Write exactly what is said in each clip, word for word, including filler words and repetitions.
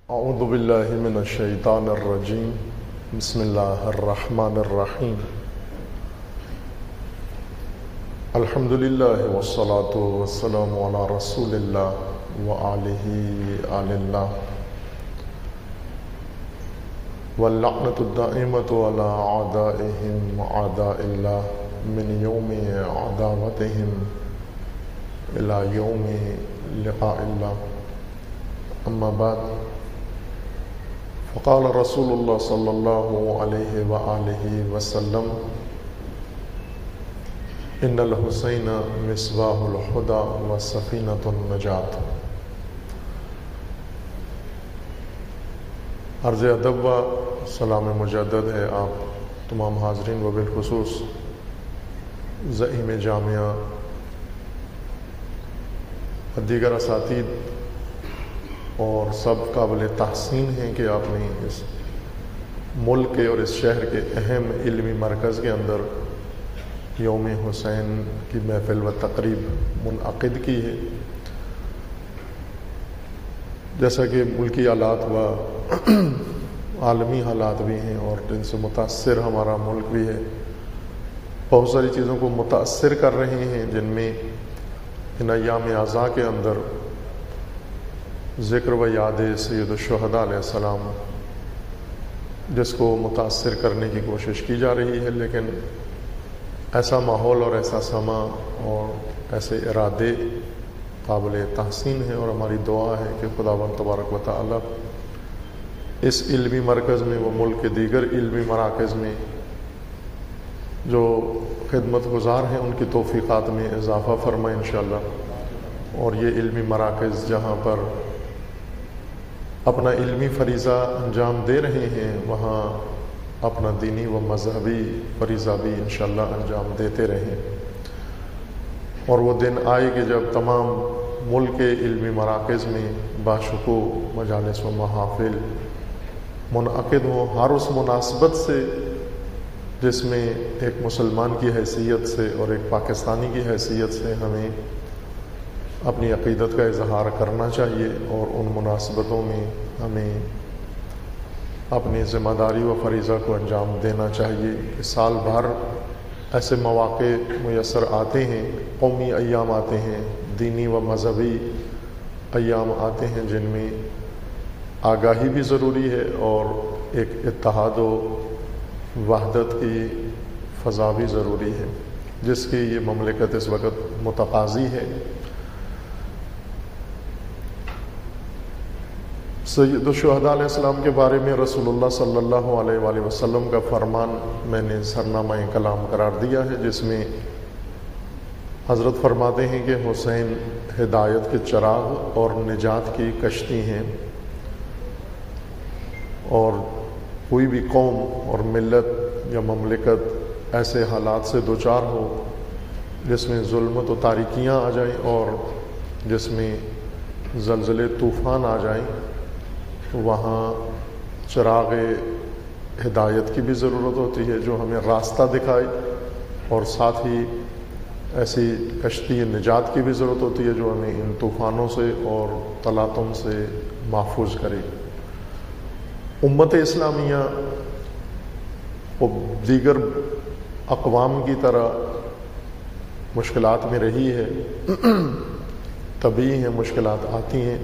اعوذ باللہ من الشیطان الرجیم بسم اللہ الرحمن الرحیم الحمد للہ والصلاة والسلام علی رسول اللہ وآلہ آل اللہ واللعنۃ الدائمۃ علی اعدائہم اعداء اللہ من یوم عداوتہم الی یوم لقاء اللہ اما بعد فقال رسول اللہ صلی اللہ علیہ وآلہ وسلم ان الحسین مصباح الہدی وسفینۃ النجات۔ عرض ادب و سلام مجدد ہے آپ تمام حاضرین و بالخصوص زعیم جامعہ اور دیگر اساتید اور سب قابل تحسین ہیں کہ آپ نے اس ملک کے اور اس شہر کے اہم علمی مرکز کے اندر یوم حسین کی محفل و تقریب منعقد کی ہے۔ جیسا کہ ملکی حالات و عالمی حالات بھی ہیں اور ان سے متاثر ہمارا ملک بھی ہے، بہت ساری چیزوں کو متاثر کر رہے ہیں، جن میں ان ایام اعزاء کے اندر ذکر و یاد سید الشہداء علیہ السلام جس کو متاثر کرنے کی کوشش کی جا رہی ہے، لیکن ایسا ماحول اور ایسا سما اور ایسے ارادے قابل تحسین ہیں، اور ہماری دعا ہے کہ خداوند تبارک و تعالی اس علمی مرکز میں و ملک کے دیگر علمی مراکز میں جو خدمت گزار ہیں ان کی توفیقات میں اضافہ فرمائے انشاءاللہ، اور یہ علمی مراکز جہاں پر اپنا علمی فریضہ انجام دے رہے ہیں وہاں اپنا دینی و مذہبی فریضہ بھی انشاءاللہ انجام دیتے رہیں، اور وہ دن آئے کہ جب تمام ملک کے علمی مراکز میں باشکوہ مجالس و محافل منعقد ہوں، ہر اس مناسبت سے جس میں ایک مسلمان کی حیثیت سے اور ایک پاکستانی کی حیثیت سے ہمیں اپنی عقیدت کا اظہار کرنا چاہیے، اور ان مناسبتوں میں ہمیں اپنی ذمہ داری و فریضہ کو انجام دینا چاہیے کہ سال بھر ایسے مواقع میسر آتے ہیں، قومی ایام آتے ہیں، دینی و مذہبی ایام آتے ہیں، جن میں آگاہی بھی ضروری ہے اور ایک اتحاد و وحدت کی فضا بھی ضروری ہے، جس کی یہ مملکت اس وقت متقاضی ہے۔ سید الشہداء علیہ السلام کے بارے میں رسول اللہ صلی اللہ علیہ وآلہ وسلم کا فرمان میں نے سرنامہ کلام قرار دیا ہے، جس میں حضرت فرماتے ہیں کہ حسین ہدایت کے چراغ اور نجات کی کشتی ہیں، اور کوئی بھی قوم اور ملت یا مملکت ایسے حالات سے دوچار ہو جس میں ظلمت و تاریکیاں آ جائیں اور جس میں زلزلے طوفان آ جائیں، وہاں چراغ ہدایت کی بھی ضرورت ہوتی ہے جو ہمیں راستہ دکھائے، اور ساتھ ہی ایسی کشتی نجات کی بھی ضرورت ہوتی ہے جو ہمیں ان طوفانوں سے اور تلاطم سے محفوظ کرے۔ امت اسلامیہ وہ دیگر اقوام کی طرح مشکلات میں رہی ہے، طبیعی ہیں، مشکلات آتی ہیں،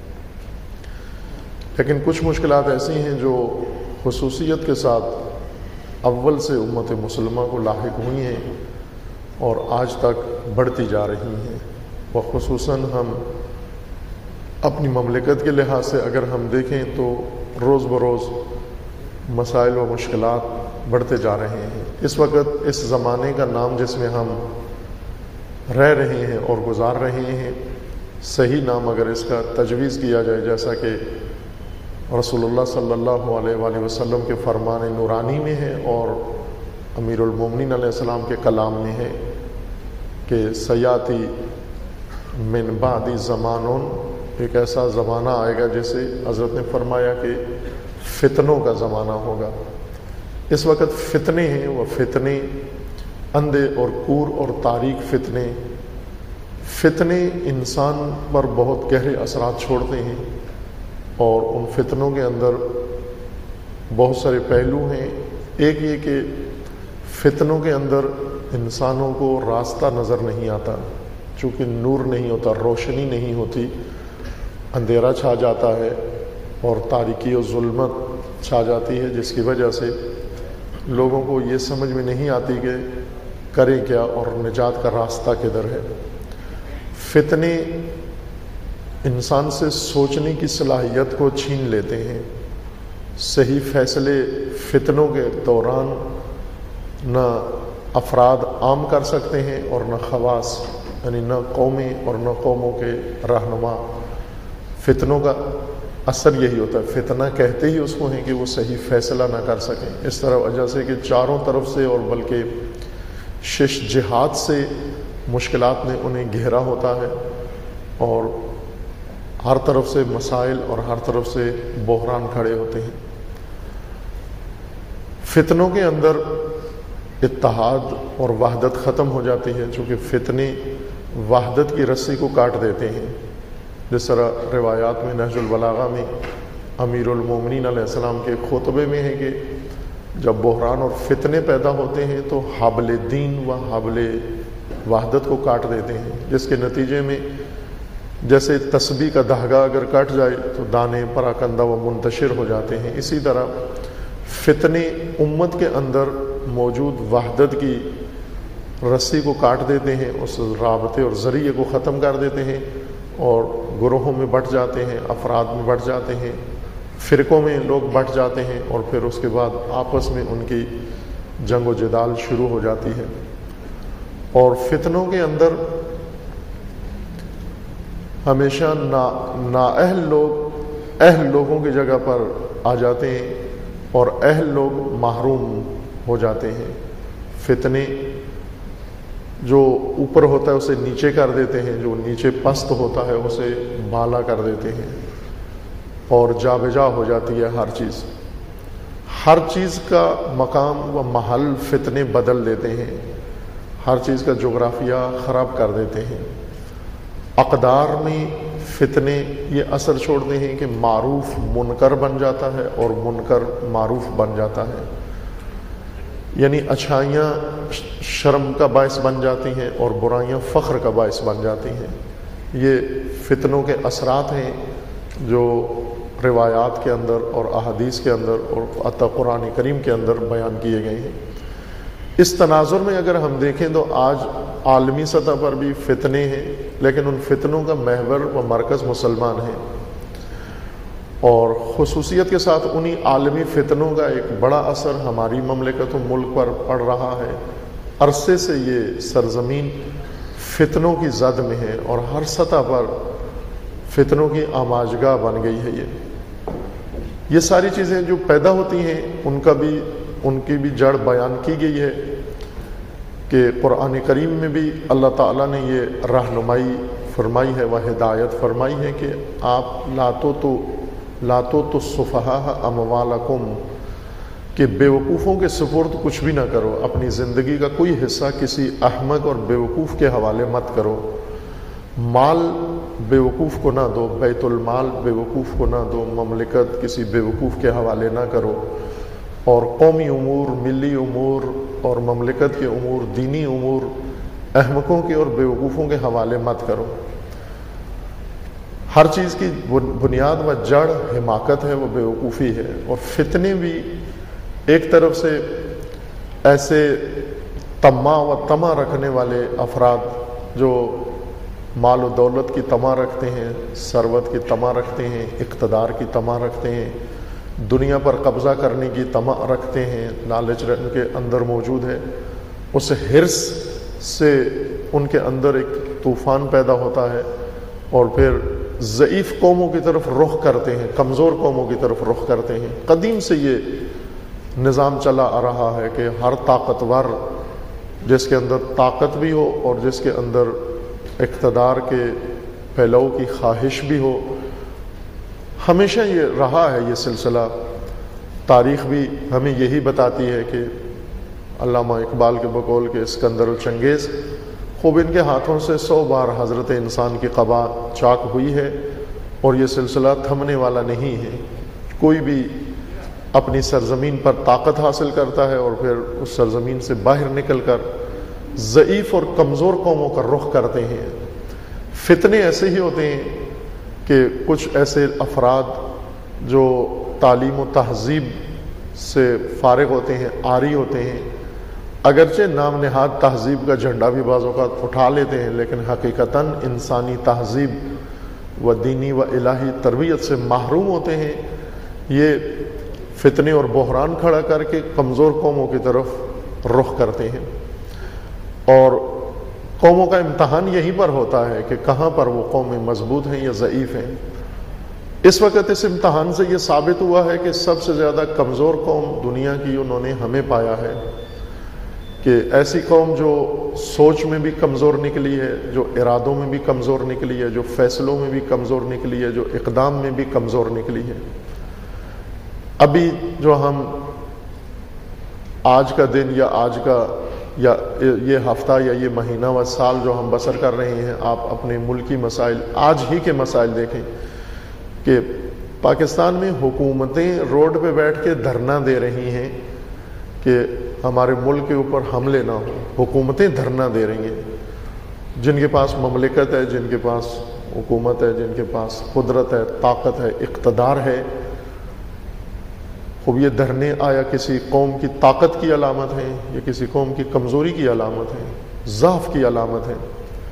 لیکن کچھ مشکلات ایسی ہیں جو خصوصیت کے ساتھ اول سے امت مسلمہ کو لاحق ہوئی ہیں اور آج تک بڑھتی جا رہی ہیں، وخصوصاً ہم اپنی مملکت کے لحاظ سے اگر ہم دیکھیں تو روز بروز مسائل و مشکلات بڑھتے جا رہے ہیں۔ اس وقت اس زمانے کا نام جس میں ہم رہ رہے ہیں اور گزار رہے ہیں، صحیح نام اگر اس کا تجویز کیا جائے، جیسا کہ رسول اللہ صلی اللہ علیہ وآلہ وسلم کے فرمان نورانی میں ہے اور امیر المومنین علیہ السلام کے کلام میں ہے کہ سیاتی من بعد زمانون، ایک ایسا زمانہ آئے گا جسے حضرت نے فرمایا کہ فتنوں کا زمانہ ہوگا۔ اس وقت فتنے ہیں، وہ فتنے اندھے اور کور اور تاریک فتنے فتنے انسان پر بہت گہرے اثرات چھوڑتے ہیں، اور ان فتنوں کے اندر بہت سارے پہلو ہیں۔ ایک یہ کہ فتنوں کے اندر انسانوں کو راستہ نظر نہیں آتا، چونکہ نور نہیں ہوتا، روشنی نہیں ہوتی، اندھیرا چھا جاتا ہے اور تاریکی و ظلمت چھا جاتی ہے، جس کی وجہ سے لوگوں کو یہ سمجھ میں نہیں آتی کہ کریں کیا اور نجات کا راستہ کدھر ہے۔ فتنے انسان سے سوچنے کی صلاحیت کو چھین لیتے ہیں۔ صحیح فیصلے فتنوں کے دوران نہ افراد عام کر سکتے ہیں اور نہ خواص، یعنی نہ قومیں اور نہ قوموں کے رہنما۔ فتنوں کا اثر یہی ہوتا ہے، فتنہ کہتے ہی اس کو ہیں کہ وہ صحیح فیصلہ نہ کر سکیں۔ اس طرح وجہ سے کہ چاروں طرف سے اور بلکہ شش جہات سے مشکلات نے انہیں گھیرا ہوتا ہے، اور ہر طرف سے مسائل اور ہر طرف سے بحران کھڑے ہوتے ہیں۔ فتنوں کے اندر اتحاد اور وحدت ختم ہو جاتی ہے، چونکہ فتنے وحدت کی رسی کو کاٹ دیتے ہیں۔ جس طرح روایات میں نہج البلاغہ میں امیر المومنین علیہ السلام کے خطبے میں ہے کہ جب بحران اور فتنے پیدا ہوتے ہیں تو حبل دین و حبل وحدت کو کاٹ دیتے ہیں، جس کے نتیجے میں جیسے تسبیح کا دھاگا اگر کٹ جائے تو دانے پراکندہ و منتشر ہو جاتے ہیں، اسی طرح فتنے امت کے اندر موجود وحدت کی رسی کو کاٹ دیتے ہیں، اس رابطے اور ذریعے کو ختم کر دیتے ہیں، اور گروہوں میں بٹ جاتے ہیں، افراد میں بٹ جاتے ہیں، فرقوں میں لوگ بٹ جاتے ہیں، اور پھر اس کے بعد آپس میں ان کی جنگ و جدال شروع ہو جاتی ہے۔ اور فتنوں کے اندر ہمیشہ نا نااہل لوگ اہل لوگوں کی جگہ پر آ جاتے ہیں اور اہل لوگ محروم ہو جاتے ہیں۔ فتنے جو اوپر ہوتا ہے اسے نیچے کر دیتے ہیں، جو نیچے پست ہوتا ہے اسے بالا کر دیتے ہیں، اور جا بجا ہو جاتی ہے ہر چیز۔ ہر چیز کا مقام و محل فتنے بدل دیتے ہیں، ہر چیز کا جغرافیہ خراب کر دیتے ہیں۔ اقدار میں فتنے یہ اثر چھوڑتے ہیں کہ معروف منکر بن جاتا ہے اور منکر معروف بن جاتا ہے، یعنی اچھائیاں شرم کا باعث بن جاتی ہیں اور برائیاں فخر کا باعث بن جاتی ہیں۔ یہ فتنوں کے اثرات ہیں جو روایات کے اندر اور احادیث کے اندر اور حتی قرآن کریم کے اندر بیان کیے گئے ہیں۔ اس تناظر میں اگر ہم دیکھیں تو آج عالمی سطح پر بھی فتنے ہیں، لیکن ان فتنوں کا محور و مرکز مسلمان ہیں، اور خصوصیت کے ساتھ انہی عالمی فتنوں کا ایک بڑا اثر ہماری مملکت و ملک پر پڑ رہا ہے۔ عرصے سے یہ سرزمین فتنوں کی زد میں ہے اور ہر سطح پر فتنوں کی آماجگاہ بن گئی ہے۔ یہ یہ ساری چیزیں جو پیدا ہوتی ہیں ان کا بھی ان کی بھی جڑ بیان کی گئی ہے کہ قرآن کریم میں بھی اللہ تعالیٰ نے یہ رہنمائی فرمائی ہے و ہدایت فرمائی ہے کہ آپ لاتو تو لاتو تو صفحاء اموالکم، کہ بیوقوفوں کے سپرد کچھ بھی نہ کرو، اپنی زندگی کا کوئی حصہ کسی احمق اور بیوقوف کے حوالے مت کرو۔ مال بیوقوف کو نہ دو، بیت المال بیوقوف کو نہ دو، مملکت کسی بیوقوف کے حوالے نہ کرو، اور قومی امور، ملی امور اور مملکت کے امور، دینی امور احمقوں کے اور بیوقوفوں کے حوالے مت کرو۔ ہر چیز کی بنیاد و جڑ حماقت ہے، وہ بیوقوفی ہے۔ اور فتنے بھی ایک طرف سے ایسے طمع و طمع رکھنے والے افراد جو مال و دولت کی طمع رکھتے ہیں، ثروت کی طمع رکھتے ہیں، اقتدار کی طمع رکھتے ہیں، دنیا پر قبضہ کرنے کی طمع رکھتے ہیں، لالچ ان کے اندر موجود ہے، اس حرص سے ان کے اندر ایک طوفان پیدا ہوتا ہے، اور پھر ضعیف قوموں کی طرف رخ کرتے ہیں، کمزور قوموں کی طرف رخ کرتے ہیں۔ قدیم سے یہ نظام چلا آ رہا ہے کہ ہر طاقتور جس کے اندر طاقت بھی ہو اور جس کے اندر اقتدار کے پھیلاؤ کی خواہش بھی ہو، ہمیشہ یہ رہا ہے یہ سلسلہ۔ تاریخ بھی ہمیں یہی بتاتی ہے کہ علامہ اقبال کے بقول کے اسکندر و چنگیز، خوب ان کے ہاتھوں سے سو بار حضرت انسان کی قبا چاک ہوئی ہے، اور یہ سلسلہ تھمنے والا نہیں ہے. کوئی بھی اپنی سرزمین پر طاقت حاصل کرتا ہے اور پھر اس سرزمین سے باہر نکل کر ضعیف اور کمزور قوموں کا رخ کرتے ہیں. فتنے ایسے ہی ہوتے ہیں کہ کچھ ایسے افراد جو تعلیم و تہذیب سے فارغ ہوتے ہیں، عاری ہوتے ہیں، اگرچہ نام نہاد تہذیب کا جھنڈا بھی بعض اوقات اٹھا لیتے ہیں، لیکن حقیقتاً انسانی تہذیب و دینی و الہی تربیت سے محروم ہوتے ہیں. یہ فتنے اور بحران کھڑا کر کے کمزور قوموں کی طرف رخ کرتے ہیں. اور قوموں کا امتحان یہیں پر ہوتا ہے کہ کہاں پر وہ قومیں مضبوط ہیں یا ضعیف ہیں. اس وقت اس امتحان سے یہ ثابت ہوا ہے کہ سب سے زیادہ کمزور قوم دنیا کی انہوں نے ہمیں پایا ہے، کہ ایسی قوم جو سوچ میں بھی کمزور نکلی ہے، جو ارادوں میں بھی کمزور نکلی ہے، جو فیصلوں میں بھی کمزور نکلی ہے، جو اقدام میں بھی کمزور نکلی ہے. ابھی جو ہم آج کا دن یا آج کا یا یہ ہفتہ یا یہ مہینہ و سال جو ہم بسر کر رہے ہیں، آپ اپنے ملکی مسائل، آج ہی کے مسائل دیکھیں کہ پاکستان میں حکومتیں روڈ پہ بیٹھ کے دھرنا دے رہی ہیں کہ ہمارے ملک کے اوپر حملے نہ ہوں. حکومتیں دھرنا دے رہی ہیں، جن کے پاس مملکت ہے، جن کے پاس حکومت ہے، جن کے پاس قدرت ہے، طاقت ہے، اقتدار ہے. خوب یہ دھرنے آیا کسی قوم کی طاقت کی علامت ہیں یا کسی قوم کی کمزوری کی علامت ہیں، ضعف کی علامت ہیں؟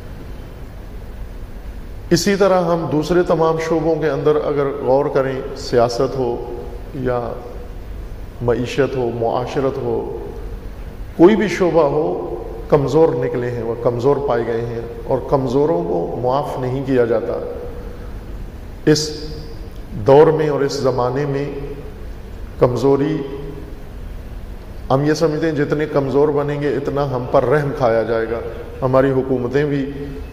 اسی طرح ہم دوسرے تمام شعبوں کے اندر اگر غور کریں، سیاست ہو یا معیشت ہو، معاشرت ہو، کوئی بھی شعبہ ہو، کمزور نکلے ہیں، وہ کمزور پائے گئے ہیں اور کمزوروں کو معاف نہیں کیا جاتا. اس دور میں اور اس زمانے میں کمزوری، ہم یہ سمجھتے ہیں جتنے کمزور بنیں گے اتنا ہم پر رحم کھایا جائے گا. ہماری حکومتیں بھی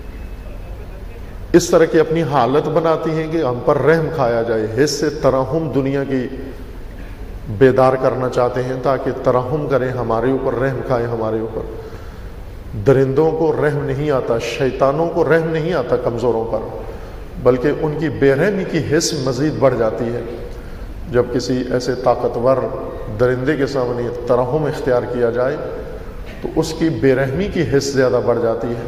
اس طرح کی اپنی حالت بناتی ہیں کہ ہم پر رحم کھایا جائے. حس سے ترحم دنیا کی بیدار کرنا چاہتے ہیں تاکہ ترحم کریں، ہمارے اوپر رحم کھائیں. ہمارے اوپر درندوں کو رحم نہیں آتا، شیطانوں کو رحم نہیں آتا کمزوروں پر، بلکہ ان کی بے رحمی کی حس مزید بڑھ جاتی ہے. جب کسی ایسے طاقتور درندے کے سامنے ترحم اختیار کیا جائے تو اس کی بے رحمی کی حس زیادہ بڑھ جاتی ہے.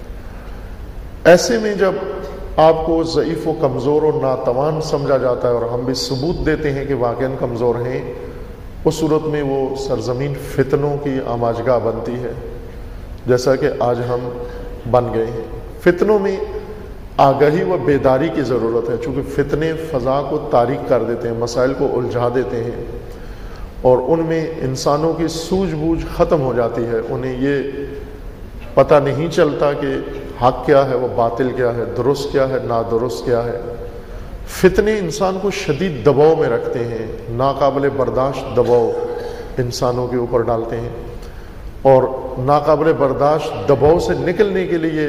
ایسے میں جب آپ کو ضعیف و کمزور اور ناتوان سمجھا جاتا ہے اور ہم بھی ثبوت دیتے ہیں کہ واقعاً کمزور ہیں، اس صورت میں وہ سرزمین فتنوں کی آماجگاہ بنتی ہے، جیسا کہ آج ہم بن گئے ہیں. فتنوں میں آگاہی و بیداری کی ضرورت ہے، چونکہ فتنے فضا کو تاریک کر دیتے ہیں، مسائل کو الجھا دیتے ہیں اور ان میں انسانوں کی سوجھ بوجھ ختم ہو جاتی ہے. انہیں یہ پتہ نہیں چلتا کہ حق کیا ہے، وہ باطل کیا ہے، درست کیا ہے، نادرست کیا ہے. فتنے انسان کو شدید دباؤ میں رکھتے ہیں، ناقابل برداشت دباؤ انسانوں کے اوپر ڈالتے ہیں، اور ناقابل برداشت دباؤ سے نکلنے کے لیے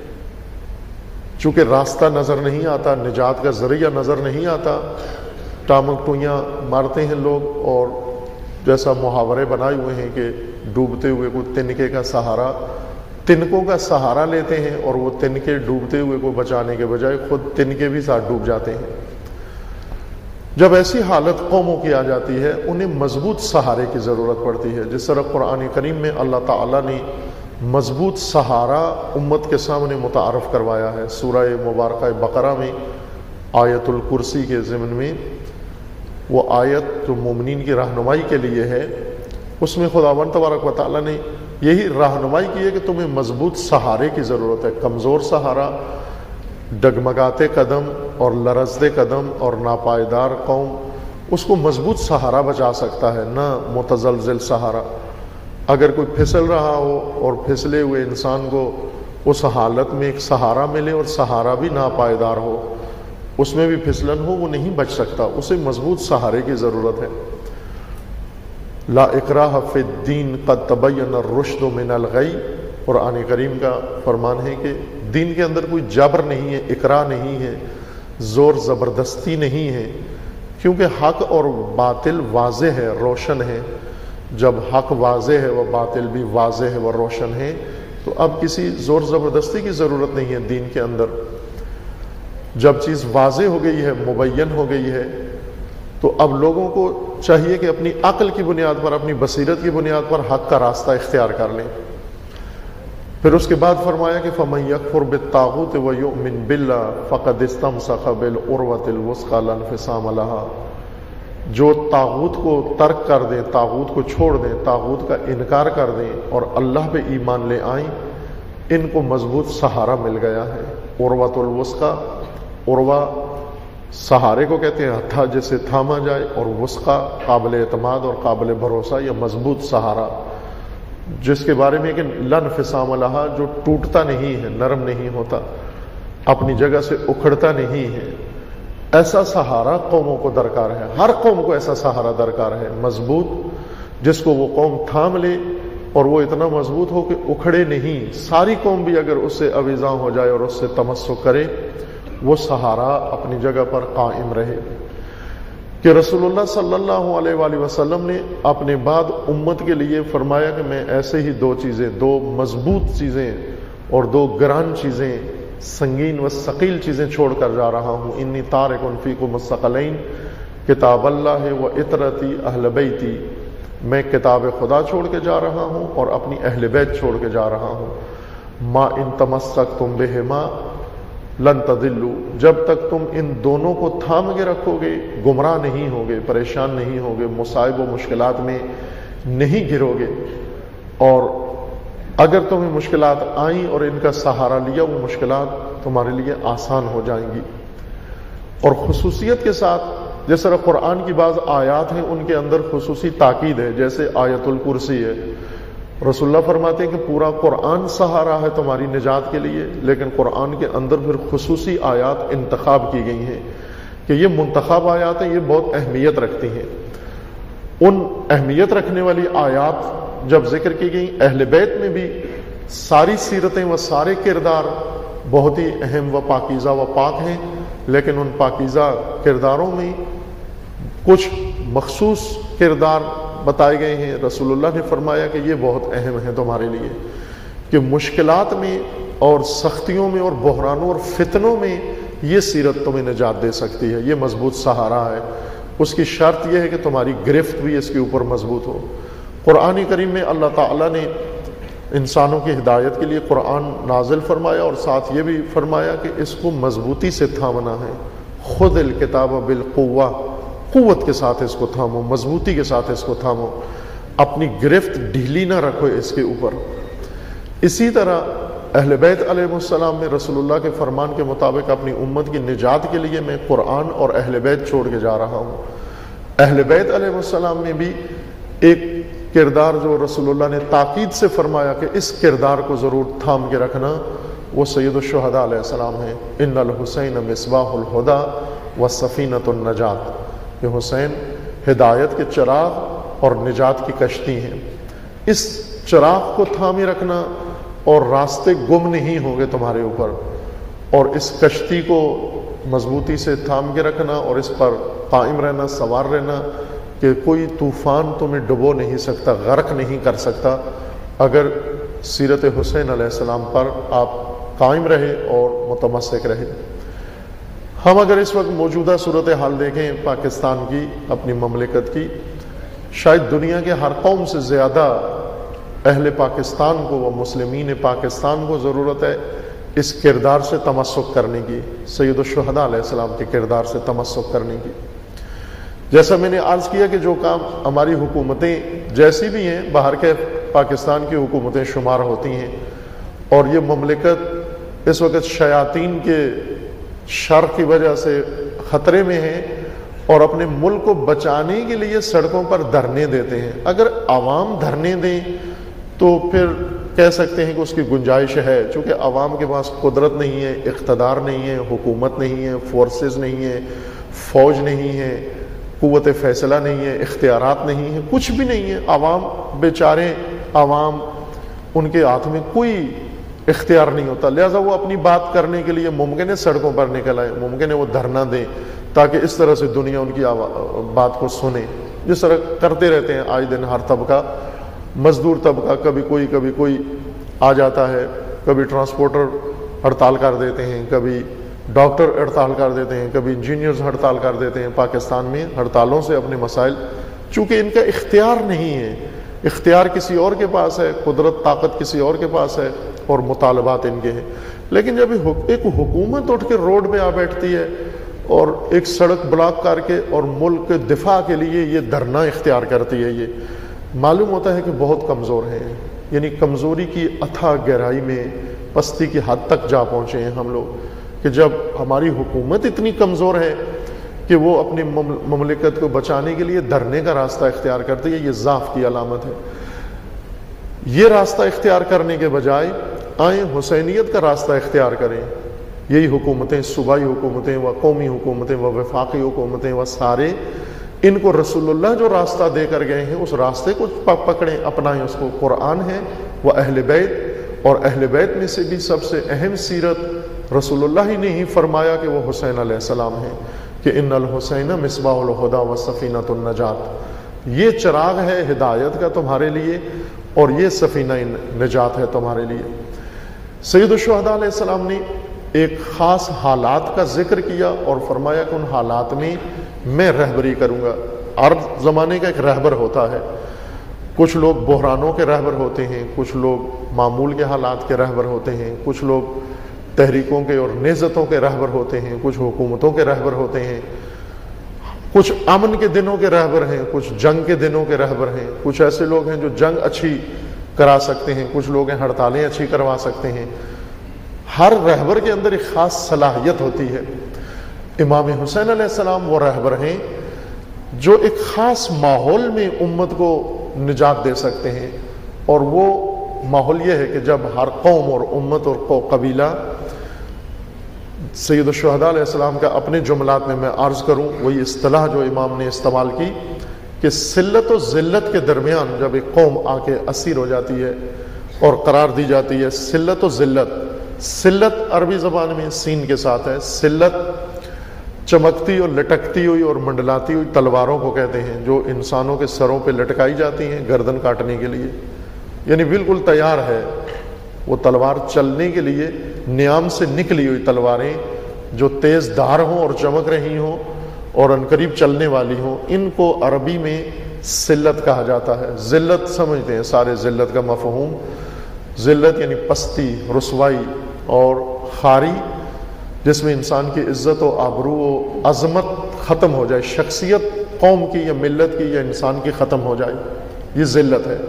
چونکہ راستہ نظر نہیں آتا، نجات کا ذریعہ نظر نہیں آتا، ٹامک ٹوئیاں مارتے ہیں لوگ، اور جیسا محاورے بنائے ہوئے ہیں کہ ڈوبتے ہوئے کو تنکے کا سہارا، تنکوں کا سہارا لیتے ہیں اور وہ تنکے ڈوبتے ہوئے کو بچانے کے بجائے خود تنکے بھی ساتھ ڈوب جاتے ہیں. جب ایسی حالت قوموں کی آ جاتی ہے انہیں مضبوط سہارے کی ضرورت پڑتی ہے. جس طرح قرآن کریم میں اللہ تعالیٰ نے مضبوط سہارا امت کے سامنے متعارف کروایا ہے. سورہ مبارکہ بقرہ میں آیت الکرسی کے ضمن میں وہ آیت جو مومنین کی رہنمائی کے لیے ہے، اس میں خداوند تبارک و تعالیٰ نے یہی رہنمائی کی ہے کہ تمہیں مضبوط سہارے کی ضرورت ہے. کمزور سہارا، ڈگمگاتے قدم اور لرزتے قدم اور ناپائیدار قوم، اس کو مضبوط سہارا بچا سکتا ہے، نہ متزلزل سہارا. اگر کوئی پھسل رہا ہو اور پھسلے ہوئے انسان کو اس حالت میں ایک سہارا ملے اور سہارا بھی ناپائیدار ہو، اس میں بھی پھسلن ہو، وہ نہیں بچ سکتا، اسے مضبوط سہارے کی ضرورت ہے. لا اکراہ فی الدین قد تبین الرشد من الغی، قرآن کریم کا فرمان ہے کہ دین کے اندر کوئی جبر نہیں ہے، اکراہ نہیں ہے، زور زبردستی نہیں ہے، کیونکہ حق اور باطل واضح ہے، روشن ہے. جب حق واضح ہے وہ باطل بھی واضح ہے وہ روشن ہے، تو اب کسی زور زبردستی کی ضرورت نہیں ہے دین کے اندر. جب چیز واضح ہو گئی ہے، مبین ہو گئی ہے، تو اب لوگوں کو چاہیے کہ اپنی عقل کی بنیاد پر، اپنی بصیرت کی بنیاد پر حق کا راستہ اختیار کر لیں۔ پھر اس کے بعد فرمایا کہ فَمَن يَكْفُرْ بِالطَّاغُوتِ وَيُؤْمِنْ بِاللَّهِ فَقَدِ اسْتَمْسَكَ بِالْعُرْوَةِ الْوُثْقَىٰ لَا انفصام لَهَا، جو طاغوت کو ترک کر دیں، طاغوت کو چھوڑ دیں، طاغوت کا انکار کر دیں اور اللہ پہ ایمان لے آئیں، ان کو مضبوط سہارا مل گیا ہے۔ عروۃ الوثقیٰ، عروہ سہارے کو کہتے ہیں، ہتھا جسے تھاما جائے، اور وثقیٰ قابل اعتماد اور قابل بھروسہ یا مضبوط سہارا، جس کے بارے میں کہ لا انفصام لہا، جو ٹوٹتا نہیں ہے، نرم نہیں ہوتا، اپنی جگہ سے اکھڑتا نہیں ہے۔ ایسا سہارا قوموں کو درکار ہے، ہر قوم کو ایسا سہارا درکار ہے، مضبوط، جس کو وہ قوم تھام لے اور وہ اتنا مضبوط ہو کہ اکھڑے نہیں، ساری قوم بھی اگر اس سے اویزاں ہو جائے اور اس سے تمسک کرے، وہ سہارا اپنی جگہ پر قائم رہے۔ کہ رسول اللہ صلی اللہ علیہ وآلہ وسلم نے اپنے بعد امت کے لیے فرمایا کہ میں ایسے ہی دو چیزیں، دو مضبوط چیزیں اور دو گران چیزیں، سنگین و ثقیل چیزیں چھوڑ کر جا رہا ہوں۔ انی تارک فیکم الثقلین، کتاب اللہ و اطرتی اہل بیتی، میں کتاب خدا چھوڑ کے جا رہا ہوں اور اپنی اہل بیت چھوڑ کے جا رہا ہوں۔ ما ان تمسکتم بہما لن تضلوا، جب تک تم ان دونوں کو تھام کے رکھو گے گمراہ نہیں ہوگے، پریشان نہیں ہوگے، مصائب و مشکلات میں نہیں گرو گے، اور اگر تمہیں مشکلات آئیں اور ان کا سہارا لیا، وہ مشکلات تمہارے لیے آسان ہو جائیں گی۔ اور خصوصیت کے ساتھ، جس طرح قرآن کی بعض آیات ہیں ان کے اندر خصوصی تاکید ہے، جیسے آیت الکرسی ہے، رسول اللہ فرماتے ہیں کہ پورا قرآن سہارا ہے تمہاری نجات کے لیے، لیکن قرآن کے اندر پھر خصوصی آیات انتخاب کی گئی ہیں کہ یہ منتخب آیات ہیں، یہ بہت اہمیت رکھتی ہیں۔ ان اہمیت رکھنے والی آیات جب ذکر کی گئی، اہل بیت میں بھی ساری سیرتیں و سارے کردار بہت ہی اہم و پاکیزہ و پاک ہیں، لیکن ان پاکیزہ کرداروں میں کچھ مخصوص کردار بتائے گئے ہیں۔ رسول اللہ نے فرمایا کہ یہ بہت اہم ہے تمہارے لیے، کہ مشکلات میں اور سختیوں میں اور بحرانوں اور فتنوں میں یہ سیرت تمہیں نجات دے سکتی ہے، یہ مضبوط سہارا ہے۔ اس کی شرط یہ ہے کہ تمہاری گرفت بھی اس کے اوپر مضبوط ہو۔ قرآن کریم میں اللہ تعالیٰ نے انسانوں کی ہدایت کے لیے قرآن نازل فرمایا اور ساتھ یہ بھی فرمایا کہ اس کو مضبوطی سے تھامنا ہے۔ خذ الکتاب بالقوہ، قوت کے ساتھ اس کو تھامو، مضبوطی کے ساتھ اس کو تھامو، اپنی گرفت ڈھیلی نہ رکھو اس کے اوپر۔ اسی طرح اہل بیت علیہ السلام میں رسول اللہ کے فرمان کے مطابق اپنی امت کی نجات کے لیے میں قرآن اور اہل بیت چھوڑ کے جا رہا ہوں۔ اہل بیت علیہ السلام میں بھی ایک کردار جو رسول اللہ نے تاکید سے فرمایا کہ اس کردار کو ضرور تھام کے رکھنا، وہ سید الشہداء علیہ السلام ہیں۔ ان الحسین مصباح الہدی والسفینۃ النجات، کہ حسین ہدایت کے چراغ اور نجات کی کشتی ہیں۔ اس چراغ کو تھامے رکھنا اور راستے گم نہیں ہوں گے تمہارے اوپر، اور اس کشتی کو مضبوطی سے تھام کے رکھنا اور اس پر قائم رہنا، سوار رہنا، کہ کوئی طوفان تمہیں ڈبو نہیں سکتا، غرق نہیں کر سکتا، اگر سیرت حسین علیہ السلام پر آپ قائم رہے اور متمسک رہے۔ ہم اگر اس وقت موجودہ صورتحال دیکھیں پاکستان کی، اپنی مملکت کی، شاید دنیا کے ہر قوم سے زیادہ اہل پاکستان کو و مسلمین پاکستان کو ضرورت ہے اس کردار سے تمسک کرنے کی، سید الشہداء علیہ السلام کے کردار سے تمسک کرنے کی۔ جیسا میں نے عرض کیا کہ جو کام ہماری حکومتیں جیسی بھی ہیں، باہر کے پاکستان کی حکومتیں شمار ہوتی ہیں، اور یہ مملکت اس وقت شیاطین کے شر کی وجہ سے خطرے میں ہیں اور اپنے ملک کو بچانے کے لیے سڑکوں پر دھرنے دیتے ہیں۔ اگر عوام دھرنے دیں تو پھر کہہ سکتے ہیں کہ اس کی گنجائش ہے، چونکہ عوام کے پاس قدرت نہیں ہے، اقتدار نہیں ہے، حکومت نہیں ہے، فورسز نہیں ہے، فوج نہیں ہے، قوت فیصلہ نہیں ہے، اختیارات نہیں ہے، کچھ بھی نہیں ہے۔ عوام بیچارے، عوام، ان کے ہاتھ میں کوئی اختیار نہیں ہوتا، لہذا وہ اپنی بات کرنے کے لیے ممکن ہے سڑکوں پر نکل آئے، ممکن ہے وہ دھرنا دیں تاکہ اس طرح سے دنیا ان کی بات کو سنے، جس طرح کرتے رہتے ہیں آج دن ہر طبقہ، مزدور طبقہ، کبھی کوئی کبھی کوئی آ جاتا ہے، کبھی ٹرانسپورٹر ہڑتال کر دیتے ہیں، کبھی ڈاکٹر ہڑتال کر دیتے ہیں، کبھی انجینئرز ہڑتال کر دیتے ہیں۔ پاکستان میں ہڑتالوں سے اپنے مسائل، چونکہ ان کا اختیار نہیں ہے، اختیار کسی اور کے پاس ہے، قدرت طاقت کسی اور کے پاس ہے، اور مطالبات ان کے ہیں۔ لیکن جب ایک حکومت اٹھ کے روڈ پہ آ بیٹھتی ہے اور ایک سڑک بلاک کر کے اور ملک کے دفاع کے لیے یہ دھرنا اختیار کرتی ہے، یہ معلوم ہوتا ہے کہ بہت کمزور ہیں، یعنی کمزوری کی اتھا گہرائی میں پستی کی حد تک جا پہنچے ہیں ہم لوگ، کہ جب ہماری حکومت اتنی کمزور ہے کہ وہ اپنی مملکت کو بچانے کے لیے دھرنے کا راستہ اختیار کرتی ہے، یہ ضعف کی علامت ہے۔ یہ راستہ اختیار کرنے کے بجائے آئیں حسینیت کا راستہ اختیار کریں۔ یہی حکومتیں، صوبائی حکومتیں و قومی حکومتیں و وفاقی حکومتیں و سارے، ان کو رسول اللہ جو راستہ دے کر گئے ہیں اس راستے کو پکڑیں، اپنائیں اس کو۔ قرآن ہے وہ اہل بیت، اور اہل بیت میں سے بھی سب سے اہم سیرت رسول اللہ ہی نے ہی فرمایا کہ وہ حسین علیہ السلام ہیں، کہ ان الحسین مصباح الہدی و سفینۃ النجات، یہ چراغ ہے ہدایت کا تمہارے لیے اور یہ سفینہ نجات ہے تمہارے لیے۔ سید الشہداء علیہ السلام نے ایک خاص حالات کا ذکر کیا اور فرمایا کہ ان حالات میں میں رہبری کروں گا۔ ہر زمانے کا ایک رہبر ہوتا ہے، کچھ لوگ بحرانوں کے رہبر ہوتے ہیں، کچھ لوگ معمول کے حالات کے رہبر ہوتے ہیں، کچھ لوگ تحریکوں کے اور نہضتوں کے رہبر ہوتے ہیں، کچھ حکومتوں کے رہبر ہوتے ہیں، کچھ امن کے دنوں کے رہبر ہیں، کچھ جنگ کے دنوں کے رہبر ہیں، کچھ ایسے لوگ ہیں جو جنگ اچھی کرا سکتے ہیں، کچھ لوگ ہیں ہڑتالیں اچھی کروا سکتے ہیں۔ ہر رہبر کے اندر ایک خاص صلاحیت ہوتی ہے۔ امام حسین علیہ السلام وہ رہبر ہیں جو ایک خاص ماحول میں امت کو نجات دے سکتے ہیں، اور وہ ماحول یہ ہے کہ جب ہر قوم اور امت اور قبیلہ، سید الشہداء علیہ السلام کا اپنے جملات میں میں عرض کروں، وہی اصطلاح جو امام نے استعمال کی کہ ذلت و ذلت کے درمیان جب ایک قوم آ کے اسیر ہو جاتی ہے اور قرار دی جاتی ہے، ذلت و ذلت، ذلت عربی زبان میں سین کے ساتھ ہے، ذلت چمکتی اور لٹکتی ہوئی اور منڈلاتی ہوئی تلواروں کو کہتے ہیں، جو انسانوں کے سروں پہ لٹکائی جاتی ہیں گردن کاٹنے کے لیے، یعنی بالکل تیار ہے وہ تلوار چلنے کے لیے، نیام سے نکلی ہوئی تلواریں جو تیز دھار ہوں اور چمک رہی ہوں اور عنقریب چلنے والی ہوں، ان کو عربی میں ذلت کہا جاتا ہے۔ ذلت سمجھتے ہیں سارے ذلت کا مفہوم، ذلت یعنی پستی، رسوائی اور خاری، جس میں انسان کی عزت و آبرو و عظمت ختم ہو جائے، شخصیت قوم کی یا ملت کی یا انسان کی ختم ہو جائے، یہ ذلت ہے۔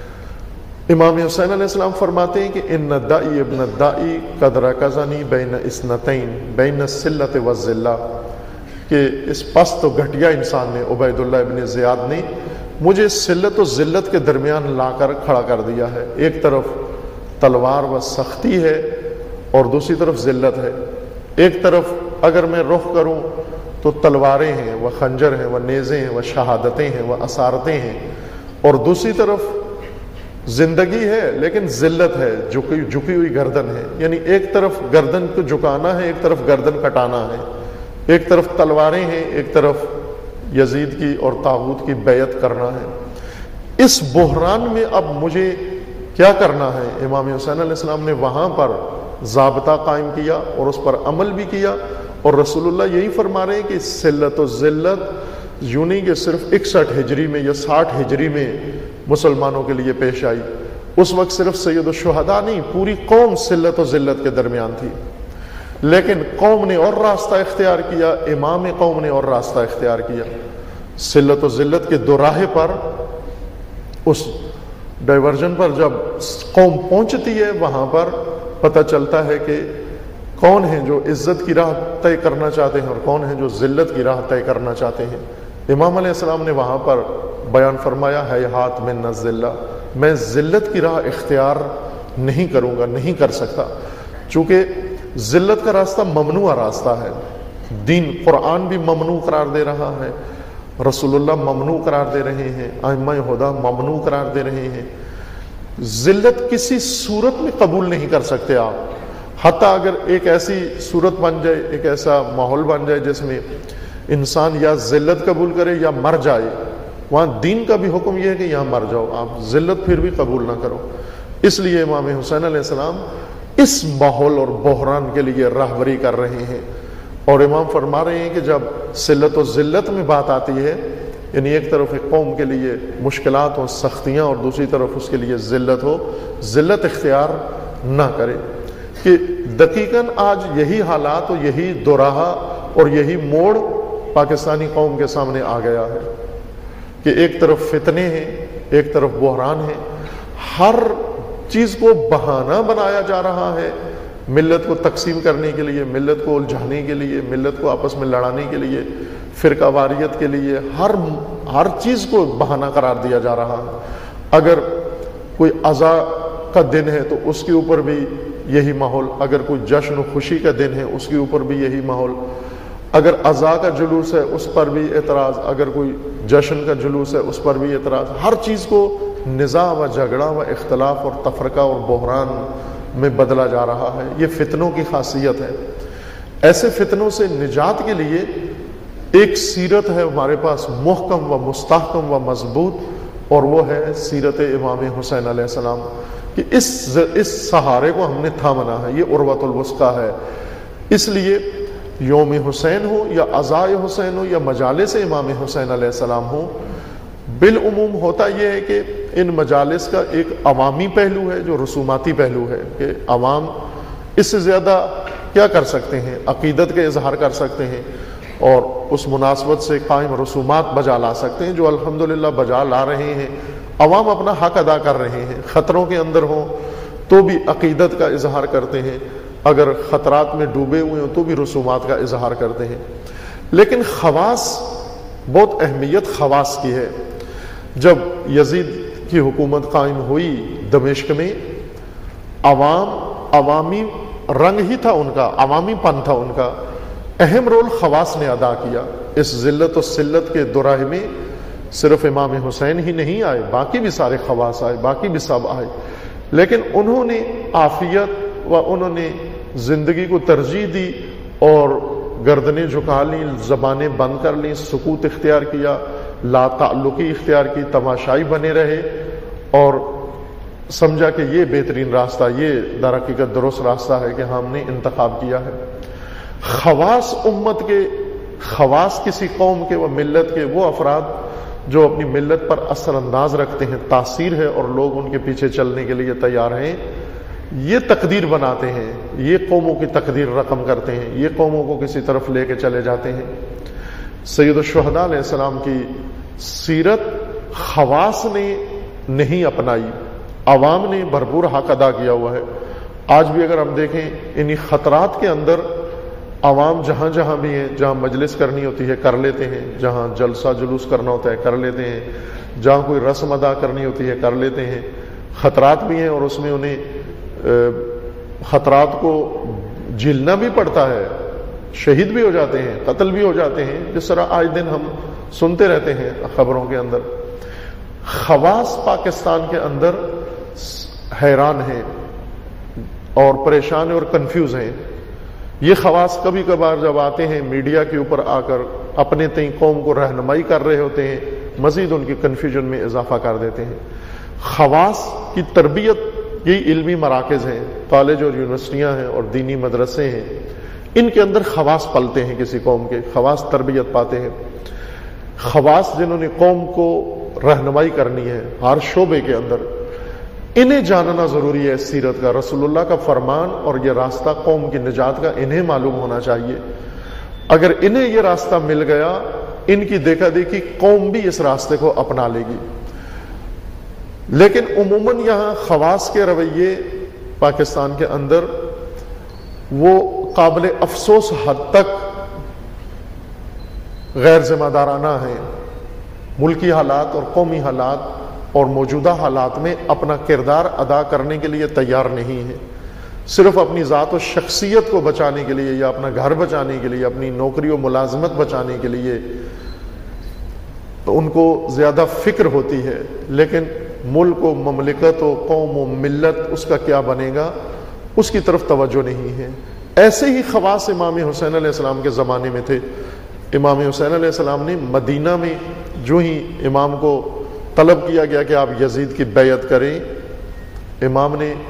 امام حسین علیہ السلام فرماتے ہیں کہ ان الدائی ابن الدائی قد رکزنی بین اثنتین بین الذلت والذلہ، کہ اس پست و گھٹیا انسان نے، عبید اللہ ابن زیاد نے مجھے ذلت و ذلت کے درمیان لا کر کھڑا کر دیا ہے۔ ایک طرف تلوار و سختی ہے اور دوسری طرف ذلت ہے۔ ایک طرف اگر میں رخ کروں تو تلواریں ہیں، وہ خنجر ہیں، وہ نیزے ہیں، وہ شہادتیں ہیں، وہ اسارتیں ہیں، اور دوسری طرف زندگی ہے لیکن ذلت ہے، جھکی جھکی ہوئی گردن ہے، یعنی ایک طرف گردن کو جھکانا ہے، ایک طرف گردن کٹانا ہے، ایک طرف تلواریں ہیں، ایک طرف یزید کی اور طاغوت کی بیعت کرنا ہے۔ اس بحران میں اب مجھے کیا کرنا ہے؟ امام حسین علیہ السلام نے وہاں پر ضابطہ قائم کیا اور اس پر عمل بھی کیا، اور رسول اللہ یہی فرما رہے ہیں کہ ذلت و ذلت یوں نہیں کہ صرف اکسٹھ ہجری میں یا ساٹھ ہجری میں مسلمانوں کے لیے پیش آئی، اس وقت صرف سید الشہداء نہیں، پوری قوم ذلت و ذلت کے درمیان تھی، لیکن قوم نے اور راستہ اختیار کیا، امام قوم نے اور راستہ اختیار کیا۔ ذلت و ذلت کے دوراہے پر، اس ڈائیورژن پر جب قوم پہنچتی ہے، وہاں پر پتہ چلتا ہے کہ کون ہیں جو عزت کی راہ طے کرنا چاہتے ہیں اور کون ہیں جو ذلت کی راہ طے کرنا چاہتے ہیں۔ امام علیہ السلام نے وہاں پر بیان فرمایا ہے ہاتھ میں نہ ذلہ، میں ذلت کی راہ اختیار نہیں کروں گا، نہیں کر سکتا، چونکہ ذلت کا راستہ ممنوع راستہ ہے۔ دین قرآن بھی ممنوع قرار دے رہا ہے، رسول اللہ ممنوع قرار دے رہے ہیں، ائمہ ہدیٰ ممنوع قرار دے رہے ہیں۔ ذلت کسی صورت میں قبول نہیں کر سکتے آپ، حتیٰ اگر ایک ایسی صورت بن جائے، ایک ایسا ماحول بن جائے جس میں انسان یا ذلت قبول کرے یا مر جائے، وہاں دین کا بھی حکم یہ ہے کہ یہاں مر جاؤ، آپ ذلت پھر بھی قبول نہ کرو۔ اس لیے امام حسین علیہ السلام اس ماحول اور بحران کے لیے راہبری کر رہے ہیں. اور امام فرما رہے ہیں کہ جب صلت و ذلت میں بات آتی ہے، یعنی ایک طرف ایک قوم کے لیے مشکلات ہو، سختیاں، اور دوسری طرف اس کے لیے ذلت ہو، ذلت اختیار نہ کرے. کہ دقیقاً آج یہی حالات اور یہی دوراہا اور یہی موڑ پاکستانی قوم کے سامنے آ گیا ہے کہ ایک طرف فتنے ہیں، ایک طرف بحران ہے، ہر چیز کو بہانہ بنایا جا رہا ہے ملت کو تقسیم کرنے کے لیے، ملت کو الجھانے کے لیے، ملت کو آپس میں لڑانے کے لیے، فرقہ واریت کے لیے، ہر ہر چیز کو بہانہ قرار دیا جا رہا ہے. اگر کوئی عزا کا دن ہے تو اس کے اوپر بھی یہی ماحول، اگر کوئی جشن و خوشی کا دن ہے اس کے اوپر بھی یہی ماحول، اگر عزا کا جلوس ہے اس پر بھی اعتراض، اگر کوئی جشن کا جلوس ہے اس پر بھی اعتراض. ہر چیز کو نزاع و جھگڑا و اختلاف اور تفرقہ اور بحران میں بدلا جا رہا ہے. یہ فتنوں کی خاصیت ہے. ایسے فتنوں سے نجات کے لیے ایک سیرت ہے ہمارے پاس محکم و مستحکم و مضبوط، اور وہ ہے سیرت امام حسین علیہ السلام. کہ اس اس سہارے کو ہم نے تھامنا ہے، یہ عروۃ الوثقیٰ ہے. اس لیے یوم حسین ہو یا عزائے حسین ہو یا مجالس امام حسین علیہ السلام ہو، بالعموم ہوتا یہ ہے کہ ان مجالس کا ایک عوامی پہلو ہے جو رسوماتی پہلو ہے، کہ عوام اس سے زیادہ کیا کر سکتے ہیں، عقیدت کا اظہار کر سکتے ہیں اور اس مناسبت سے قائم رسومات بجا لا سکتے ہیں جو الحمدللہ بجا لا رہے ہیں. عوام اپنا حق ادا کر رہے ہیں، خطروں کے اندر ہوں تو بھی عقیدت کا اظہار کرتے ہیں، اگر خطرات میں ڈوبے ہوئے ہوں تو بھی رسومات کا اظہار کرتے ہیں. لیکن خواص، بہت اہمیت خواص کی ہے. جب یزید کی حکومت قائم ہوئی دمشق میں، عوام عوامی رنگ ہی تھا ان کا، عوامی پن تھا ان کا، اہم رول خواص نے ادا کیا. اس ذلت و سلت کے دوراہے میں صرف امام حسین ہی نہیں آئے، باقی بھی سارے خواص آئے، باقی بھی سب آئے، لیکن انہوں نے عافیت و انہوں نے زندگی کو ترجیح دی اور گردنیں جھکا لیں، زبانیں بند کر لیں، سکوت اختیار کیا، لا تعلقی اختیار کی، تماشائی بنے رہے اور سمجھا کہ یہ بہترین راستہ، یہ در حقیقت درست راستہ ہے کہ ہم نے انتخاب کیا ہے. خواص امت کے، خواص کسی قوم کے و ملت کے وہ افراد جو اپنی ملت پر اثر انداز رکھتے ہیں، تاثیر ہے اور لوگ ان کے پیچھے چلنے کے لیے تیار ہیں، یہ تقدیر بناتے ہیں، یہ قوموں کی تقدیر رقم کرتے ہیں، یہ قوموں کو کسی طرف لے کے چلے جاتے ہیں. سید الشہداء علیہ السلام کی سیرت خواص نے نہیں اپنائی، عوام نے بھرپور حق ادا کیا ہوا ہے. آج بھی اگر ہم دیکھیں انہی خطرات کے اندر عوام جہاں جہاں بھی ہیں، جہاں مجلس کرنی ہوتی ہے کر لیتے ہیں، جہاں جلسہ جلوس کرنا ہوتا ہے کر لیتے ہیں، جہاں کوئی رسم ادا کرنی ہوتی ہے کر لیتے ہیں. خطرات بھی ہیں اور اس میں انہیں خطرات کو جھیلنا بھی پڑتا ہے، شہید بھی ہو جاتے ہیں، قتل بھی ہو جاتے ہیں، جس طرح آج دن ہم سنتے رہتے ہیں خبروں کے اندر. خواص پاکستان کے اندر حیران ہیں اور پریشان اور کنفیوز ہیں. یہ خواص کبھی کبھار جب آتے ہیں میڈیا کے اوپر آ کر اپنے تئیں قوم کو رہنمائی کر رہے ہوتے ہیں، مزید ان کی کنفیوژن میں اضافہ کر دیتے ہیں. خواص کی تربیت یہی علمی مراکز ہیں، کالج اور یونیورسٹیاں ہیں اور دینی مدرسے ہیں، ان کے اندر خواص پلتے ہیں، کسی قوم کے خواص تربیت پاتے ہیں. خواص جنہوں نے قوم کو رہنمائی کرنی ہے ہر شعبے کے اندر، انہیں جاننا ضروری ہے. سیرت کا، رسول اللہ کا فرمان اور یہ راستہ قوم کی نجات کا انہیں معلوم ہونا چاہیے. اگر انہیں یہ راستہ مل گیا، ان کی دیکھا دیکھی قوم بھی اس راستے کو اپنا لے گی. لیکن عموماً یہاں خواص کے رویے پاکستان کے اندر وہ قابل افسوس حد تک غیر ذمہ دارانہ ہیں. ملکی حالات اور قومی حالات اور موجودہ حالات میں اپنا کردار ادا کرنے کے لیے تیار نہیں ہیں. صرف اپنی ذات و شخصیت کو بچانے کے لیے یا اپنا گھر بچانے کے لیے، اپنی نوکری و ملازمت بچانے کے لیے تو ان کو زیادہ فکر ہوتی ہے، لیکن ملک و مملکت و قوم و ملت اس کا کیا بنے گا اس کی طرف توجہ نہیں ہے. ایسے ہی خواص امام حسین علیہ السلام کے زمانے میں تھے. امام حسین علیہ السلام نے مدینہ میں جو ہی امام کو طلب کیا گیا کہ آپ یزید کی بیعت کریں، امام نے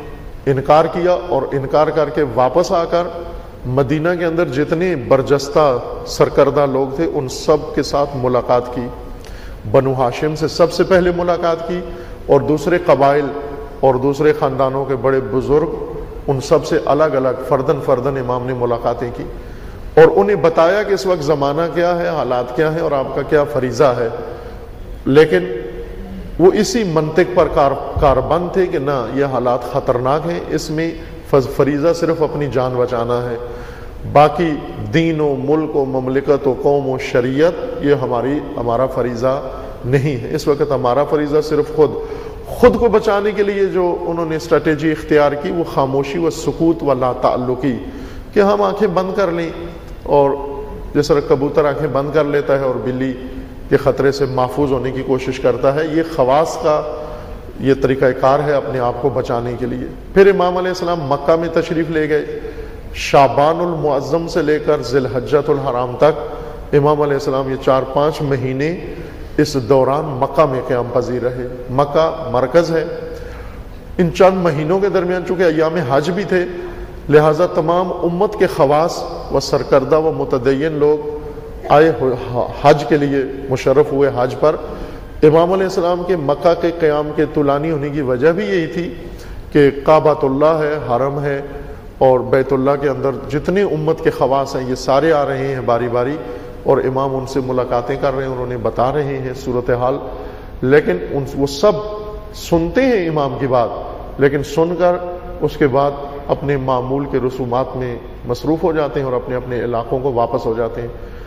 انکار کیا، اور انکار کر کے واپس آ کر مدینہ کے اندر جتنے برجستہ سرکردہ لوگ تھے ان سب کے ساتھ ملاقات کی. بنو ہاشم سے سب سے پہلے ملاقات کی، اور دوسرے قبائل اور دوسرے خاندانوں کے بڑے بزرگ ان سب سے الگ الگ فردن فردن امام نے ملاقاتیں کی، اور انہیں بتایا کہ اس وقت زمانہ کیا ہے، حالات کیا ہیں، اور آپ کا کیا فریضہ ہے. لیکن وہ اسی منطق پر کار کاربند تھے کہ نہ، یہ حالات خطرناک ہیں، اس میں فریضہ صرف اپنی جان بچانا ہے، باقی دین و ملک و مملکت و قوم و شریعت یہ ہماری ہمارا فریضہ نہیں ہے. اس وقت ہمارا فریضہ صرف خود خود کو بچانے کے لیے جو انہوں نے اسٹریٹجی اختیار کی وہ خاموشی و سکوت و لا تعلقی، کہ ہم آنکھیں بند کر لیں، اور جس طرح کبوتر آنکھیں بند کر لیتا ہے اور بلی کے خطرے سے محفوظ ہونے کی کوشش کرتا ہے، یہ خواص کا یہ طریقہ کار ہے اپنے آپ کو بچانے کے لیے. پھر امام علیہ السلام مکہ میں تشریف لے گئے. شعبان المعظم سے لے کر ذی الحجۃ الحرام تک امام علیہ السلام یہ چار پانچ مہینے اس دوران مکہ میں قیام پذیر رہے. مکہ مرکز ہے. ان چند مہینوں کے درمیان چونکہ ایام حج بھی تھے، لہٰذا تمام امت کے خواص و سرکردہ و متدین لوگ آئے حج کے لیے، مشرف ہوئے حج پر. امام علیہ السلام کے مکہ کے قیام کے طولانی ہونے کی وجہ بھی یہی تھی کہ کعبۃ اللہ ہے، حرم ہے، اور بیت اللہ کے اندر جتنے امت کے خواص ہیں یہ سارے آ رہے ہیں باری باری، اور امام ان سے ملاقاتیں کر رہے ہیں، انہوں نے بتا رہے ہیں صورتحال. لیکن ان وہ سب سنتے ہیں امام کی بات، لیکن سن کر اس کے بعد اپنے معمول کے رسومات میں مصروف ہو جاتے ہیں اور اپنے اپنے علاقوں کو واپس ہو جاتے ہیں.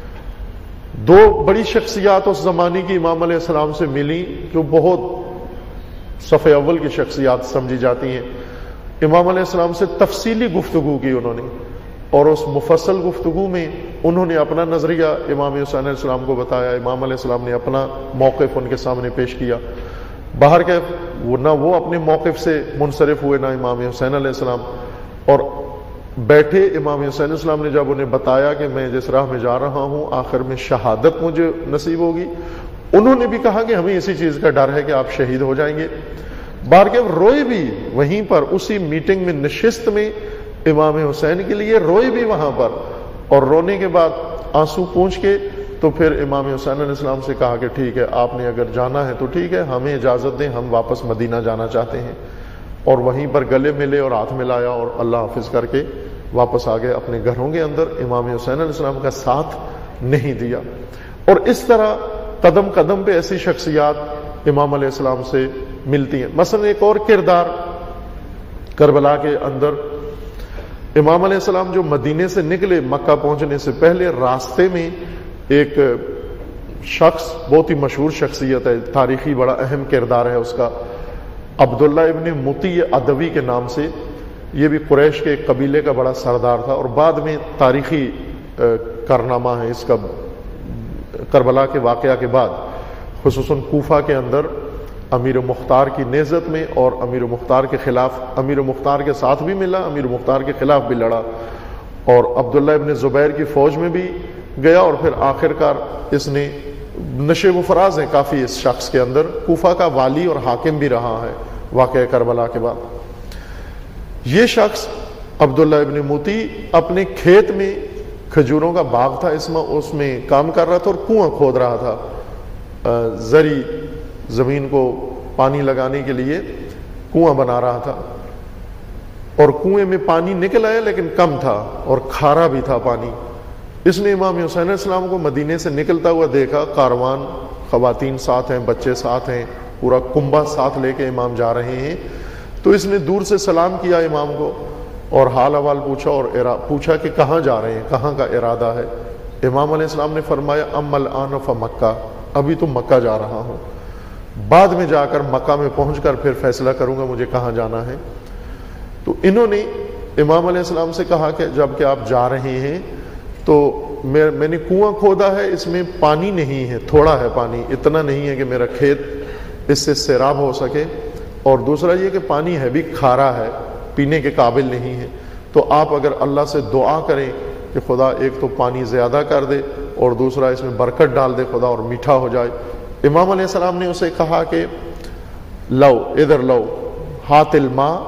دو بڑی شخصیات اس زمانے کی امام علیہ السلام سے ملی جو بہت صف اول کی شخصیات سمجھی جاتی ہیں. امام علیہ السلام سے تفصیلی گفتگو کی انہوں نے، اور اس مفصل گفتگو میں انہوں نے اپنا نظریہ امام حسین علیہ السلام کو بتایا، امام علیہ السلام نے اپنا موقف ان کے سامنے پیش کیا. باہر کے وہ نہ وہ اپنے موقف سے منصرف ہوئے، نہ امام حسین علیہ السلام. اور بیٹھے امام حسین علیہ السلام نے جب انہیں بتایا کہ میں جس راہ میں جا رہا ہوں آخر میں شہادت مجھے نصیب ہوگی، انہوں نے بھی کہا کہ ہمیں اسی چیز کا ڈر ہے کہ آپ شہید ہو جائیں گے. بار کے روئے بھی وہیں پر، اسی میٹنگ میں نشست میں امام حسین کے لیے روئے بھی وہاں پر، اور رونے کے بعد آنسو پونچھ کے تو پھر امام حسین علیہ السلام سے کہا کہ ٹھیک ہے، آپ نے اگر جانا ہے تو ٹھیک ہے، ہمیں اجازت دیں، ہم واپس مدینہ جانا چاہتے ہیں. اور وہیں پر گلے ملے اور ہاتھ ملایا اور اللہ حافظ کر کے واپس آ گئے اپنے گھروں کے اندر. امام حسین علیہ السلام کا ساتھ نہیں دیا. اور اس طرح قدم قدم پہ ایسی شخصیات امام علیہ السلام سے ملتی ہیں. مثلا ایک اور کردار کربلا کے اندر، امام علیہ السلام جو مدینے سے نکلے مکہ پہنچنے سے پہلے راستے میں ایک شخص بہت ہی مشہور شخصیت ہے، تاریخی بڑا اہم کردار ہے اس کا، عبداللہ ابن مطیع ادوی کے نام سے. یہ بھی قریش کے ایک قبیلے کا بڑا سردار تھا، اور بعد میں تاریخی کارنامہ ہے اس کا. کربلا کے واقعہ کے بعد خصوصاً کوفہ کے اندر امیر مختار کی نہضت میں، اور امیر مختار کے خلاف، امیر مختار کے ساتھ بھی ملا، امیر مختار کے خلاف بھی لڑا، اور عبداللہ ابن زبیر کی فوج میں بھی گیا، اور پھر آخر کار اس نے نشے و فراز ہیں کافی اس شخص کے اندر، کوفہ کا والی اور حاکم بھی رہا ہے واقعہ کربلا کے بعد. یہ شخص عبداللہ ابن موتی اپنے کھیت میں کھجوروں کا باغ تھا، اس میں اس میں کام کر رہا تھا اور کنواں کھود رہا تھا، زرعی زمین کو پانی لگانے کے لیے کنواں بنا رہا تھا. اور کنویں میں پانی نکل آیا لیکن کم تھا اور کھارا بھی تھا پانی. اس نے امام حسین علیہ السلام کو مدینے سے نکلتا ہوا دیکھا، کاروان، خواتین ساتھ ہیں، بچے ساتھ ہیں، پورا کنبہ ساتھ لے کے امام جا رہے ہیں. تو اس نے دور سے سلام کیا امام کو اور حال احوال پوچھا، اور پوچھا کہ کہاں جا رہے ہیں، کہاں کا ارادہ ہے. امام علیہ السلام نے فرمایا ام الآن فمکہ، ابھی تو مکہ جا رہا ہوں، بعد میں جا کر مکہ میں پہنچ کر پھر فیصلہ کروں گا مجھے کہاں جانا ہے. تو انہوں نے امام علیہ السلام سے کہا کہ جب کہ آپ جا رہے ہیں تو میں میں نے کنواں کھودا ہے، اس میں پانی نہیں ہے، تھوڑا ہے پانی، اتنا نہیں ہے کہ میرا کھیت اس سے سیراب ہو سکے، اور دوسرا یہ کہ پانی ہے بھی کھارا ہے، پینے کے قابل نہیں ہے. تو آپ اگر اللہ سے دعا کریں کہ خدا ایک تو پانی زیادہ کر دے اور دوسرا اس میں برکت ڈال دے خدا اور میٹھا ہو جائے. امام علیہ السلام نے اسے کہا کہ لو ادھر لو ہاتھ الماء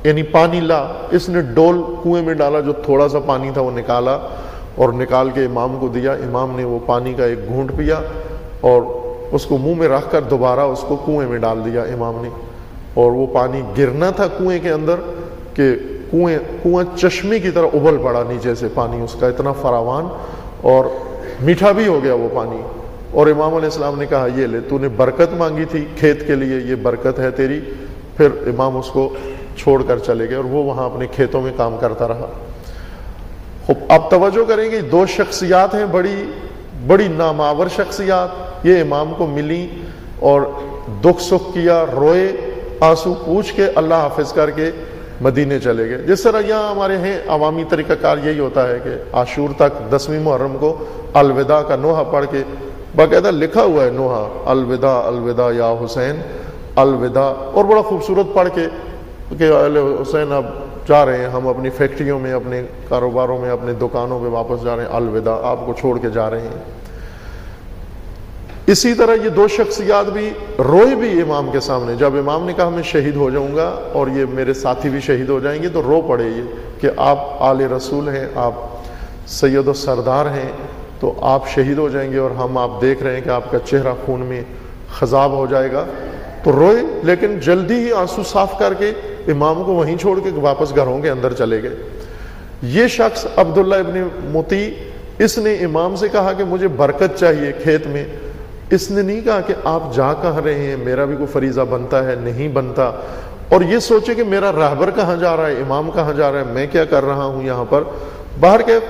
یعنی پانی لا، اس نے ڈول کنویں میں ڈالا، جو تھوڑا سا پانی تھا وہ نکالا اور نکال کے امام کو دیا. امام نے وہ پانی کا ایک گھونٹ پیا اور اس کو منہ میں رکھ کر دوبارہ اس کو کنویں میں ڈال دیا امام نے. اور وہ پانی گرنا تھا کنویں کے اندر کہ کنویں کنواں چشمے کی طرح ابل پڑا نیچے سے پانی، اس کا اتنا فراوان اور میٹھا بھی ہو گیا وہ پانی. اور امام علیہ السلام نے کہا یہ لے، تو نے برکت مانگی تھی کھیت کے لیے، یہ برکت ہے تیری. پھر امام اس کو چھوڑ کر چلے گئے اور وہ وہاں اپنے کھیتوں میں کام کرتا رہا. اب توجہ کریں گے، دو شخصیات ہیں بڑی بڑی نامآور شخصیات، یہ امام کو ملی اور دکھ سکھ کیا، روئے، آنسو پوچھ کے اللہ حافظ کر کے مدینے چلے گئے. جس طرح یہاں ہمارے ہیں عوامی طریقہ کار یہی ہوتا ہے کہ عاشور تک دسویں محرم کو الوداع کا نوحہ پڑھ کے، باقاعدہ لکھا ہوا ہے نوحہ، الوداع الوداع یا حسین الوداع، اور بڑا خوبصورت پڑھ کے کہ اہل حسین اب جا رہے ہیں، ہم اپنی فیکٹریوں میں، اپنے کاروباروں میں، اپنے دکانوں پہ واپس جا رہے ہیں، الوداع، آپ کو چھوڑ کے جا رہے ہیں. اسی طرح یہ دو شخصیات بھی روئے بھی امام کے سامنے. جب امام نے کہا میں شہید ہو جاؤں گا اور یہ میرے ساتھی بھی شہید ہو جائیں گے، تو رو پڑے یہ کہ آپ آل رسول ہیں، آپ سید و سردار ہیں، تو آپ شہید ہو جائیں گے اور ہم آپ دیکھ رہے ہیں کہ آپ کا چہرہ خون میں خضاب ہو جائے گا. تو روئے، لیکن جلدی ہی آنسو صاف کر کے امام کو وہیں چھوڑ کے واپس گھروں کے اندر چلے گئے. یہ شخص عبداللہ ابن مطیع، اس نے امام سے کہا کہ مجھے برکت چاہیے کھیت میں. اس نے نہیں کہا کہ آپ جا کہاں رہے ہیں، میرا بھی کوئی فریضہ بنتا ہے، نہیں بنتا. اور یہ سوچے کہ میرا راہبر کہاں جا رہا ہے، امام کہاں جا رہا ہے، میں کیا کر رہا ہوں یہاں پر. باہر کے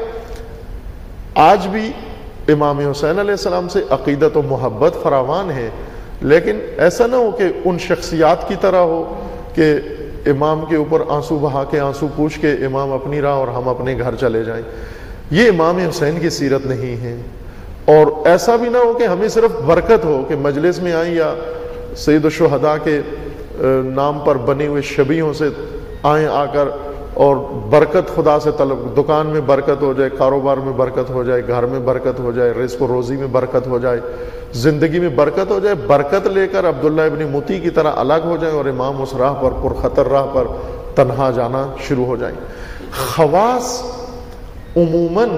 آج بھی امام حسین علیہ السلام سے عقیدت و محبت فراوان ہے، لیکن ایسا نہ ہو کہ ان شخصیات کی طرح ہو کہ امام کے اوپر آنسو بہا کے، آنسو پوچھ کے امام اپنی راہ اور ہم اپنے گھر چلے جائیں. یہ امام حسین کی سیرت نہیں ہے. اور ایسا بھی نہ ہو کہ ہمیں صرف برکت ہو کہ مجلس میں آئیں یا سید الشہداء کے نام پر بنے ہوئے شبیہوں سے آئیں آ کر اور برکت خدا سے طلب، دکان میں برکت ہو جائے، کاروبار میں برکت ہو جائے، گھر میں برکت ہو جائے، رزق و روزی میں برکت ہو جائے، زندگی میں برکت ہو جائے. برکت لے کر عبداللہ ابن مطیع کی طرح الگ ہو جائیں اور امام اس راہ پر، پرخطر راہ پر تنہا جانا شروع ہو جائیں. خواص عموماً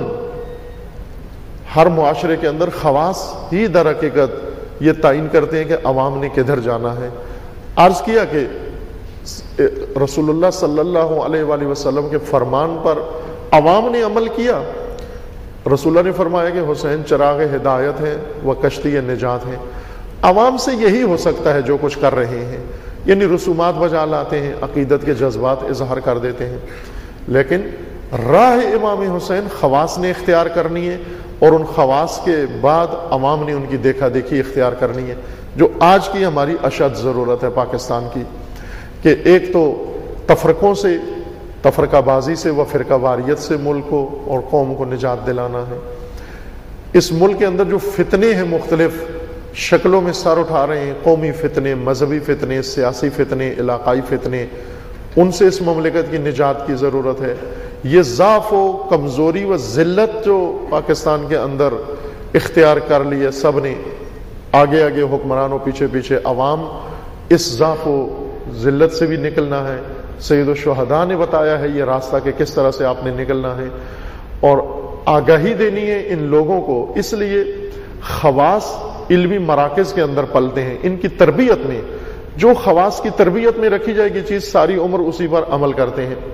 ہر معاشرے کے اندر خواص ہی در حقیقت یہ تعین کرتے ہیں کہ عوام نے کدھر جانا ہے. عرض کیا کہ رسول اللہ صلی اللہ علیہ وآلہ وسلم کے فرمان پر عوام نے عمل کیا. رسول اللہ نے فرمایا کہ حسین چراغ ہدایت ہے و کشتی نجات ہے. عوام سے یہی ہو سکتا ہے جو کچھ کر رہے ہیں، یعنی رسومات بجا لاتے ہیں، عقیدت کے جذبات اظہار کر دیتے ہیں، لیکن راہ امام حسین خواص نے اختیار کرنی ہے اور ان خواص کے بعد عوام نے ان کی دیکھا دیکھی اختیار کرنی ہے، جو آج کی ہماری اشد ضرورت ہے پاکستان کی. کہ ایک تو تفرقوں سے، تفرقہ بازی سے و فرقہ واریت سے ملک کو اور قوم کو نجات دلانا ہے. اس ملک کے اندر جو فتنے ہیں مختلف شکلوں میں سر اٹھا رہے ہیں، قومی فتنے، مذہبی فتنے، سیاسی فتنے، علاقائی فتنے، ان سے اس مملکت کی نجات کی ضرورت ہے. یہ ضعف و کمزوری و ذلت جو پاکستان کے اندر اختیار کر لی ہے سب نے، آگے آگے حکمرانوں، پیچھے پیچھے عوام، اس ضعف و ذلت سے بھی نکلنا ہے. سید الشہداء نے بتایا ہے یہ راستہ کہ کس طرح سے آپ نے نکلنا ہے اور آگاہی دینی ہے ان لوگوں کو. اس لیے خواص علمی مراکز کے اندر پلتے ہیں، ان کی تربیت میں، جو خواص کی تربیت میں رکھی جائے گی چیز ساری عمر اسی پر عمل کرتے ہیں.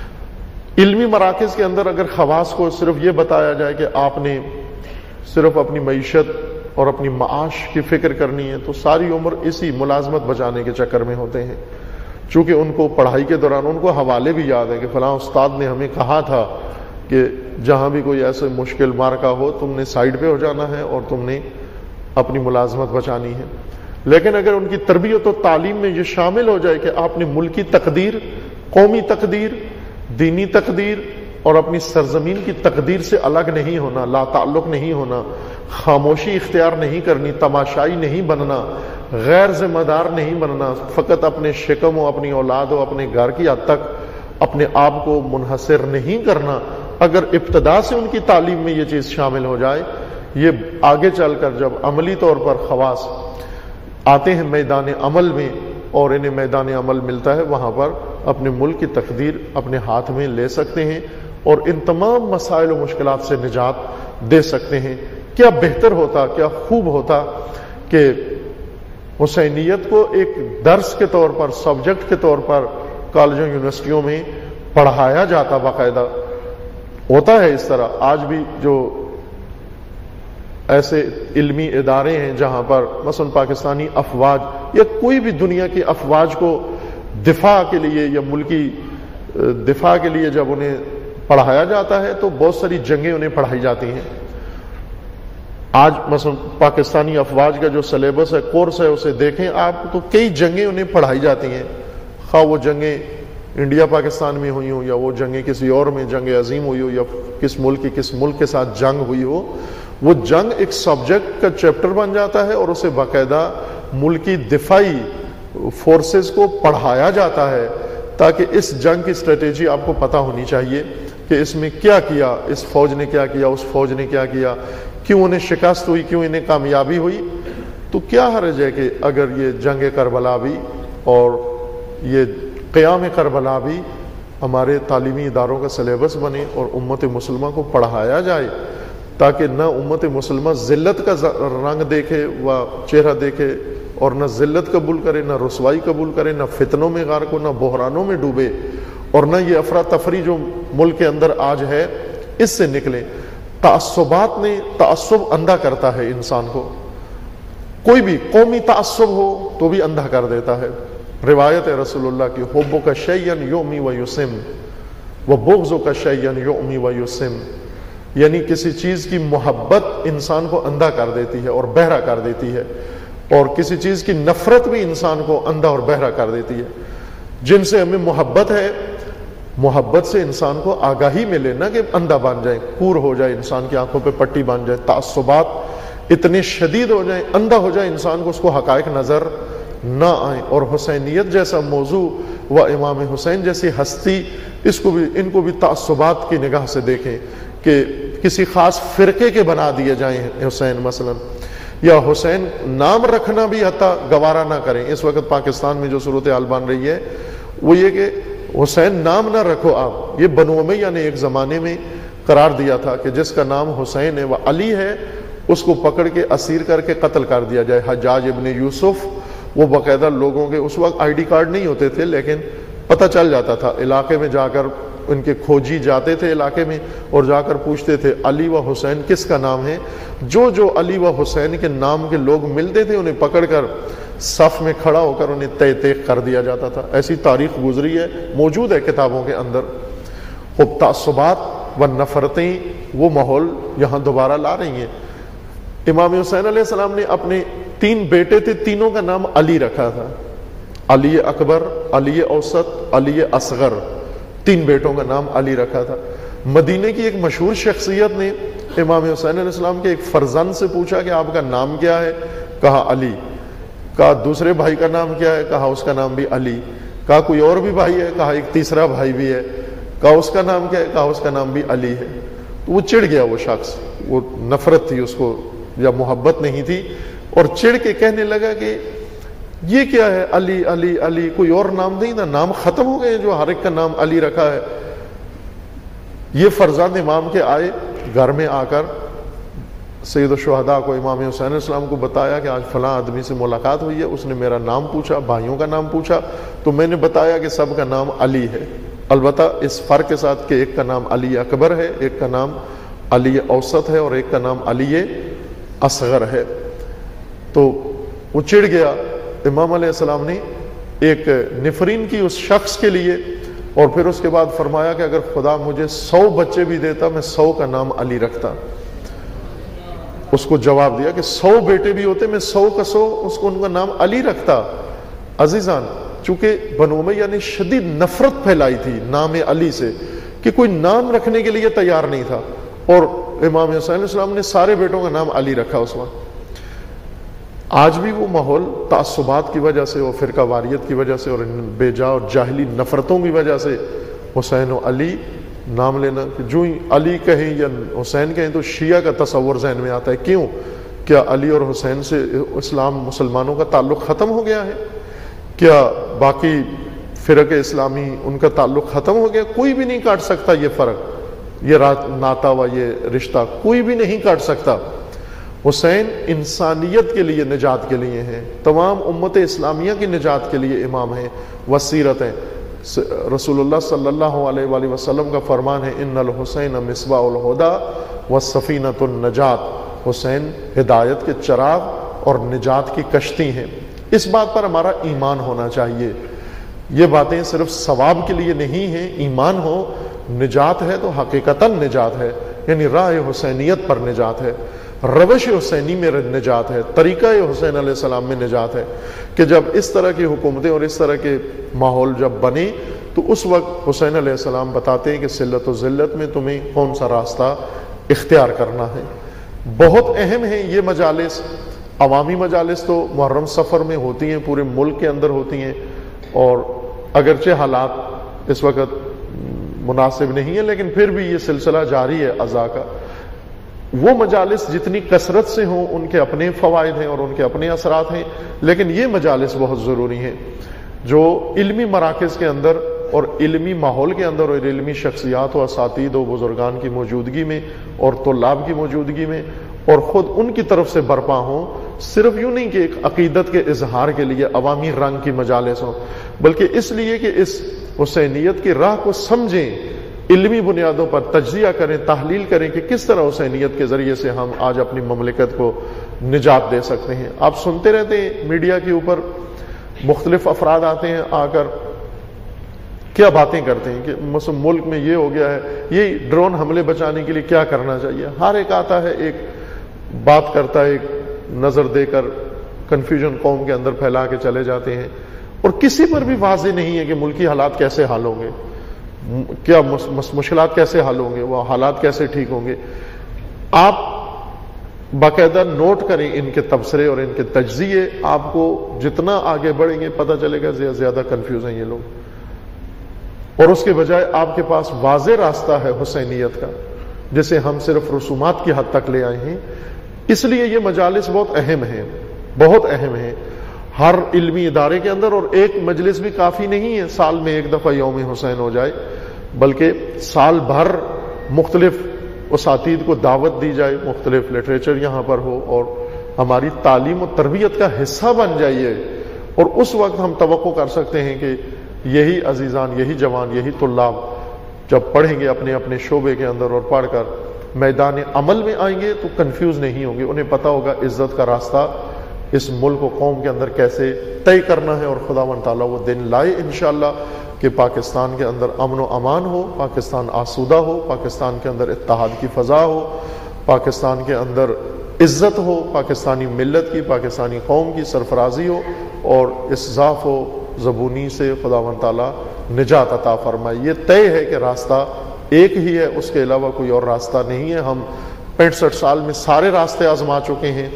علمی مراکز کے اندر اگر خواص کو صرف یہ بتایا جائے کہ آپ نے صرف اپنی معیشت اور اپنی معاش کی فکر کرنی ہے، تو ساری عمر اسی ملازمت بچانے کے چکر میں ہوتے ہیں. چونکہ ان کو پڑھائی کے دوران ان کو حوالے بھی یاد ہے کہ فلاں استاد نے ہمیں کہا تھا کہ جہاں بھی کوئی ایسے مشکل مارکا ہو تم نے سائڈ پہ ہو جانا ہے اور تم نے اپنی ملازمت بچانی ہے. لیکن اگر ان کی تربیت و تعلیم میں یہ شامل ہو جائے کہ آپ نے ملکی تقدیر، قومی تقدیر، دینی تقدیر اور اپنی سرزمین کی تقدیر سے الگ نہیں ہونا، لا تعلق نہیں ہونا، خاموشی اختیار نہیں کرنی، تماشائی نہیں بننا، غیر ذمہ دار نہیں بننا، فقط اپنے شکم و اپنی اولاد و اپنے گھر کی حد تک اپنے آپ کو منحصر نہیں کرنا. اگر ابتدا سے ان کی تعلیم میں یہ چیز شامل ہو جائے، یہ آگے چل کر جب عملی طور پر خواص آتے ہیں میدان عمل میں اور انہیں میدان عمل ملتا ہے، وہاں پر اپنے ملک کی تقدیر اپنے ہاتھ میں لے سکتے ہیں اور ان تمام مسائل و مشکلات سے نجات دے سکتے ہیں۔ کیا بہتر ہوتا، کیا خوب ہوتا کہ حسینیت کو ایک درس کے طور پر، سبجیکٹ کے طور پر کالجوں یونیورسٹیوں میں پڑھایا جاتا۔ باقاعدہ ہوتا ہے اس طرح، آج بھی جو ایسے علمی ادارے ہیں جہاں پر مثلا پاکستانی افواج یا کوئی بھی دنیا کی افواج کو دفاع کے لیے یا ملکی دفاع کے لیے جب انہیں پڑھایا جاتا ہے تو بہت ساری جنگیں انہیں پڑھائی جاتی ہیں۔ آج مثلا پاکستانی افواج کا جو سلیبس ہے، کورس ہے، اسے دیکھیں آپ تو کئی جنگیں انہیں پڑھائی جاتی ہیں، خواہ وہ جنگیں انڈیا پاکستان میں ہوئی ہوں یا وہ جنگیں کسی اور میں جنگ عظیم ہوئی ہو یا کس ملک کی کس ملک کے ساتھ جنگ ہوئی ہو، وہ جنگ ایک سبجیکٹ کا چیپٹر بن جاتا ہے اور اسے باقاعدہ ملکی دفاعی فورسز کو پڑھایا جاتا ہے تاکہ اس جنگ کی اسٹریٹجی آپ کو پتہ ہونی چاہیے کہ اس میں کیا کیا، اس فوج نے کیا کیا، اس فوج نے کیا کیا، کیوں انہیں شکست ہوئی، کیوں انہیں کامیابی ہوئی۔ تو کیا حرج ہے کہ اگر یہ جنگ کربلا بھی اور یہ قیام کربلا بھی ہمارے تعلیمی اداروں کا سلیبس بنے اور امت مسلمہ کو پڑھایا جائے تاکہ نہ امت مسلمہ ذلت کا رنگ دیکھے و چہرہ دیکھے اور نہ ذلت قبول کرے، نہ رسوائی قبول کرے، نہ فتنوں میں غرق ہو، نہ بحرانوں میں ڈوبے، اور نہ یہ افراتفری جو ملک کے اندر آج ہے اس سے نکلے۔ تعصبات نے تعصب اندھا کرتا ہے انسان کو، کوئی بھی قومی تعصب ہو تو بھی اندھا کر دیتا ہے۔ روایت ہے رسول اللہ کی، حبک شیئن یؤمی و یسم و بغضک شیئن یؤمی و یسم، یعنی کسی چیز کی محبت انسان کو اندھا کر دیتی ہے اور بہرا کر دیتی ہے، اور کسی چیز کی نفرت بھی انسان کو اندھا اور بہرا کر دیتی ہے۔ جن سے ہمیں محبت ہے، محبت سے انسان کو آگاہی ملے، نہ کہ اندھا بن جائے، کور ہو جائے، انسان کی آنکھوں پہ پٹی بن جائے، تعصبات اتنے شدید ہو جائیں، اندھا ہو جائے انسان کو، اس کو حقائق نظر نہ آئیں۔ اور حسینیت جیسا موضوع و امام حسین جیسی ہستی، اس کو بھی ان کو بھی تعصبات کی نگاہ سے دیکھیں کہ کسی خاص فرقے کے بنا دیے جائیں حسین مثلا، یا حسین نام رکھنا بھی حتیٰ گوارا نہ کریں۔ اس وقت پاکستان میں جو صورتحال بن رہی ہے وہ یہ کہ حسین نام نہ رکھو آپ۔ یہ بنو امیہ نے ایک زمانے میں قرار دیا تھا کہ جس کا نام حسین ہے وہ علی ہے، اس کو پکڑ کے اسیر کر کے قتل کر دیا جائے۔ حجاج ابن یوسف، وہ باقاعدہ لوگوں کے، اس وقت آئی ڈی کارڈ نہیں ہوتے تھے لیکن پتہ چل جاتا تھا، علاقے میں جا کر ان کے کھوجی جاتے تھے علاقے میں اور جا کر پوچھتے تھے علی و حسین کس کا نام ہے۔ جو جو علی و حسین کے نام کے لوگ ملتے تھے انہیں پکڑ کر صف میں کھڑا ہو کر انہیں تہ تیغ کر دیا جاتا تھا۔ ایسی تاریخ گزری ہے، موجود ہے کتابوں کے اندر۔ خب تعصبات و نفرتیں وہ ماحول یہاں دوبارہ لا رہی ہیں۔ امام حسین علیہ السلام نے اپنے تین بیٹے تھے، تینوں کا نام علی رکھا تھا، علی اکبر، علی اوسط، علی اصغر، تین بیٹوں کا نام علی رکھا تھا۔ مدینے کی ایک مشہور شخصیت نے امام حسین علیہ السلام کے ایک فرزند سے پوچھا کہ آپ کا نام کیا ہے؟ کہا علی۔ کہا دوسرے بھائی کا نام کیا ہے؟ کہا اس کا نام بھی علی۔ کہا کوئی اور بھی بھائی ہے؟ کہا ایک تیسرا بھائی بھی ہے۔ کہا اس کا نام کیا ہے؟ کہا اس کا نام بھی علی ہے۔ تو وہ چڑ گیا، وہ شخص، وہ نفرت تھی اس کو یا محبت نہیں تھی، اور چڑ کے کہنے لگا کہ یہ کیا ہے علی علی علی، کوئی اور نام نہیں تھا؟ نام ختم ہو گئے جو ہر ایک کا نام علی رکھا ہے۔ یہ فرزند امام کے آئے گھر میں، آ کر سید الشہداء کو، امام حسین علیہ السلام کو بتایا کہ آج فلاں آدمی سے ملاقات ہوئی ہے، اس نے میرا نام پوچھا، بھائیوں کا نام پوچھا، تو میں نے بتایا کہ سب کا نام علی ہے، البتہ اس فرق کے ساتھ کہ ایک کا نام علی اکبر ہے، ایک کا نام علی اوسط ہے اور ایک کا نام علی اصغر ہے۔ تو وہ چڑ گیا۔ امام علیہ السلام نے ایک نفرین کی اس شخص کے لیے، اور پھر اس کے بعد فرمایا کہ اگر خدا مجھے سو بچے بھی دیتا میں سو کا نام علی رکھتا۔ اس کو جواب دیا کہ سو بیٹے بھی ہوتے میں سو کا سو اس کو ان کا نام علی رکھتا۔ عزیزان، چونکہ بنو امیہ نے شدید نفرت پھیلائی تھی نام علی سے کہ کوئی نام رکھنے کے لیے تیار نہیں تھا، اور امام حسین علیہ السلام نے سارے بیٹوں کا نام علی رکھا اس وقت۔ آج بھی وہ ماحول تعصبات کی وجہ سے اور فرقہ واریت کی وجہ سے اور بے جا اور جاہلی نفرتوں کی وجہ سے حسین و علی نام لینا، جو ہی علی کہیں یا حسین کہیں تو شیعہ کا تصور ذہن میں آتا ہے۔ کیوں؟ کیا علی اور حسین سے اسلام مسلمانوں کا تعلق ختم ہو گیا ہے؟ کیا باقی فرق اسلامی ان کا تعلق ختم ہو گیا، کوئی بھی نہیں کاٹ سکتا یہ فرق، یہ ناتا و یہ رشتہ کوئی بھی نہیں کاٹ سکتا۔ حسین انسانیت کے لیے نجات کے لیے ہیں، تمام امت اسلامیہ کی نجات کے لیے امام ہیں، وسیرت ہیں۔ رسول اللہ صلی اللہ علیہ وآلہ وسلم کا فرمان ہے ان الحسین مصباح الہدی والسفینۃ النجات، حسین ہدایت کے چراغ اور نجات کی کشتی ہیں۔ اس بات پر ہمارا ایمان ہونا چاہیے، یہ باتیں صرف ثواب کے لیے نہیں ہیں، ایمان ہو نجات ہے تو حقیقتاً نجات ہے، یعنی راہ حسینیت پر نجات ہے، روش حسینی میں نجات ہے، طریقہ حسین علیہ السلام میں نجات ہے، کہ جب اس طرح کی حکومتیں اور اس طرح کے ماحول جب بنے تو اس وقت حسین علیہ السلام بتاتے ہیں کہ صلت و ذلت میں تمہیں کون سا راستہ اختیار کرنا ہے۔ بہت اہم ہیں یہ مجالس، عوامی مجالس تو محرم سفر میں ہوتی ہیں، پورے ملک کے اندر ہوتی ہیں، اور اگرچہ حالات اس وقت مناسب نہیں ہے لیکن پھر بھی یہ سلسلہ جاری ہے عزا کا۔ وہ مجالس جتنی کثرت سے ہوں ان کے اپنے فوائد ہیں اور ان کے اپنے اثرات ہیں، لیکن یہ مجالس بہت ضروری ہیں جو علمی مراکز کے اندر اور علمی ماحول کے اندر اور علمی شخصیات و اساتید و بزرگان کی موجودگی میں اور طلاب کی موجودگی میں اور خود ان کی طرف سے برپا ہوں، صرف یوں نہیں کہ ایک عقیدت کے اظہار کے لیے عوامی رنگ کی مجالس ہوں، بلکہ اس لیے کہ اس حسینیت کی راہ کو سمجھیں، علمی بنیادوں پر تجزیہ کریں، تحلیل کریں کہ کس طرح حسینیت کے ذریعے سے ہم آج اپنی مملکت کو نجات دے سکتے ہیں۔ آپ سنتے رہتے ہیں میڈیا کے اوپر مختلف افراد آتے ہیں، آ کر کیا باتیں کرتے ہیں کہ مثلا ملک میں یہ ہو گیا ہے، یہ ڈرون حملے بچانے کے لیے کیا کرنا چاہیے۔ ہر ایک آتا ہے، ایک بات کرتا ہے، ایک نظر دے کر کنفیوژن قوم کے اندر پھیلا کے چلے جاتے ہیں، اور کسی پر بھی واضح نہیں ہے کہ ملکی حالات کیسے حل ہوں گے، کیا مشکلات کیسے حل ہوں گے، وہ حالات کیسے ٹھیک ہوں گے۔ آپ باقاعدہ نوٹ کریں ان کے تبصرے اور ان کے تجزیے، آپ کو جتنا آگے بڑھیں گے پتہ چلے گا زیادہ کنفیوز ہیں یہ لوگ، اور اس کے بجائے آپ کے پاس واضح راستہ ہے حسینیت کا جسے ہم صرف رسومات کی حد تک لے آئے ہیں۔ اس لیے یہ مجالس بہت اہم ہیں، بہت اہم ہیں ہر علمی ادارے کے اندر، اور ایک مجلس بھی کافی نہیں ہے سال میں ایک دفعہ یوم حسین ہو جائے، بلکہ سال بھر مختلف اساتید کو دعوت دی جائے، مختلف لٹریچر یہاں پر ہو اور ہماری تعلیم و تربیت کا حصہ بن جائیے، اور اس وقت ہم توقع کر سکتے ہیں کہ یہی عزیزان، یہی جوان، یہی طلاب جب پڑھیں گے اپنے اپنے شعبے کے اندر اور پڑھ کر میدان عمل میں آئیں گے تو کنفیوز نہیں ہوں گے، انہیں پتہ ہوگا عزت کا راستہ اس ملک و قوم کے اندر کیسے طے کرنا ہے، اور خداوند تعالیٰ وہ دن لائے انشاءاللہ کہ پاکستان کے اندر امن و امان ہو، پاکستان آسودہ ہو، پاکستان کے اندر اتحاد کی فضا ہو، پاکستان کے اندر عزت ہو، پاکستانی ملت کی، پاکستانی قوم کی سرفرازی ہو، اور اس ضعف و زبونی سے خداوند تعالیٰ نجات عطا فرمائے۔ یہ طے ہے کہ راستہ ایک ہی ہے، اس کے علاوہ کوئی اور راستہ نہیں ہے۔ ہم پینسٹھ سال میں سارے راستے آزما چکے ہیں،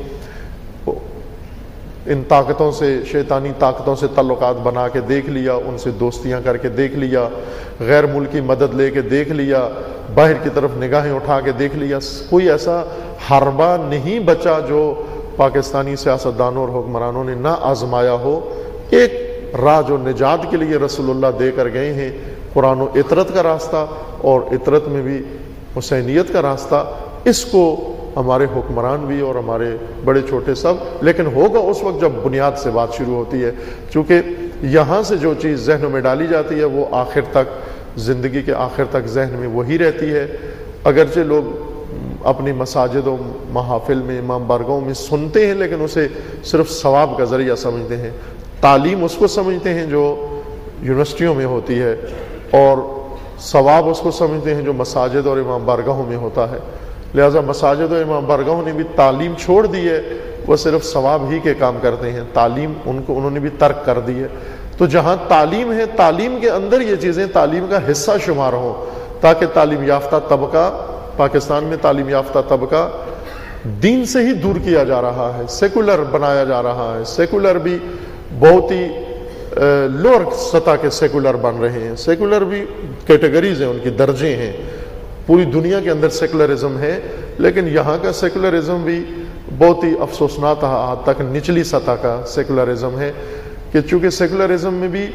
ان طاقتوں سے، شیطانی طاقتوں سے تعلقات بنا کے دیکھ لیا، ان سے دوستیاں کر کے دیکھ لیا، غیر ملکی مدد لے کے دیکھ لیا، باہر کی طرف نگاہیں اٹھا کے دیکھ لیا، کوئی ایسا حربہ نہیں بچا جو پاکستانی سیاستدانوں اور حکمرانوں نے نہ آزمایا ہو۔ ایک راہ جو نجات کے لیے رسول اللہ دے کر گئے ہیں، قرآن و اطرت کا راستہ، اور اطرت میں بھی حسینیت کا راستہ، اس کو ہمارے حکمران بھی اور ہمارے بڑے چھوٹے سب، لیکن ہوگا اس وقت جب بنیاد سے بات شروع ہوتی ہے، چونکہ یہاں سے جو چیز ذہنوں میں ڈالی جاتی ہے وہ آخر تک، زندگی کے آخر تک ذہن میں وہی رہتی ہے۔ اگرچہ لوگ اپنی مساجد و محافل میں، امام بارگاہوں میں سنتے ہیں، لیکن اسے صرف ثواب کا ذریعہ سمجھتے ہیں، تعلیم اس کو سمجھتے ہیں جو یونیورسٹیوں میں ہوتی ہے، اور ثواب اس کو سمجھتے ہیں جو مساجد اور امام بارگاہوں میں ہوتا ہے۔ لہذا مساجد و امام بارگاہوں نے بھی تعلیم چھوڑ دی ہے، وہ صرف ثواب ہی کے کام کرتے ہیں، تعلیم ان کو انہوں نے بھی ترک کر دی ہے۔ تو جہاں تعلیم ہے، تعلیم کے اندر یہ چیزیں تعلیم کا حصہ شمار ہوں، تاکہ تعلیم یافتہ طبقہ، پاکستان میں تعلیم یافتہ طبقہ دین سے ہی دور کیا جا رہا ہے، سیکولر بنایا جا رہا ہے، سیکولر بھی بہت ہی لوور سطح کے سیکولر بن رہے ہیں۔ سیکولر بھی کیٹیگریز ہیں، ان کی درجے ہیں، پوری دنیا کے اندر سیکولرزم ہے، لیکن یہاں کا سیکولرزم بھی بہت ہی افسوسناک حد تک نچلی سطح کا سیکولرزم ہے، کہ چونکہ سیکولرزم میں بھی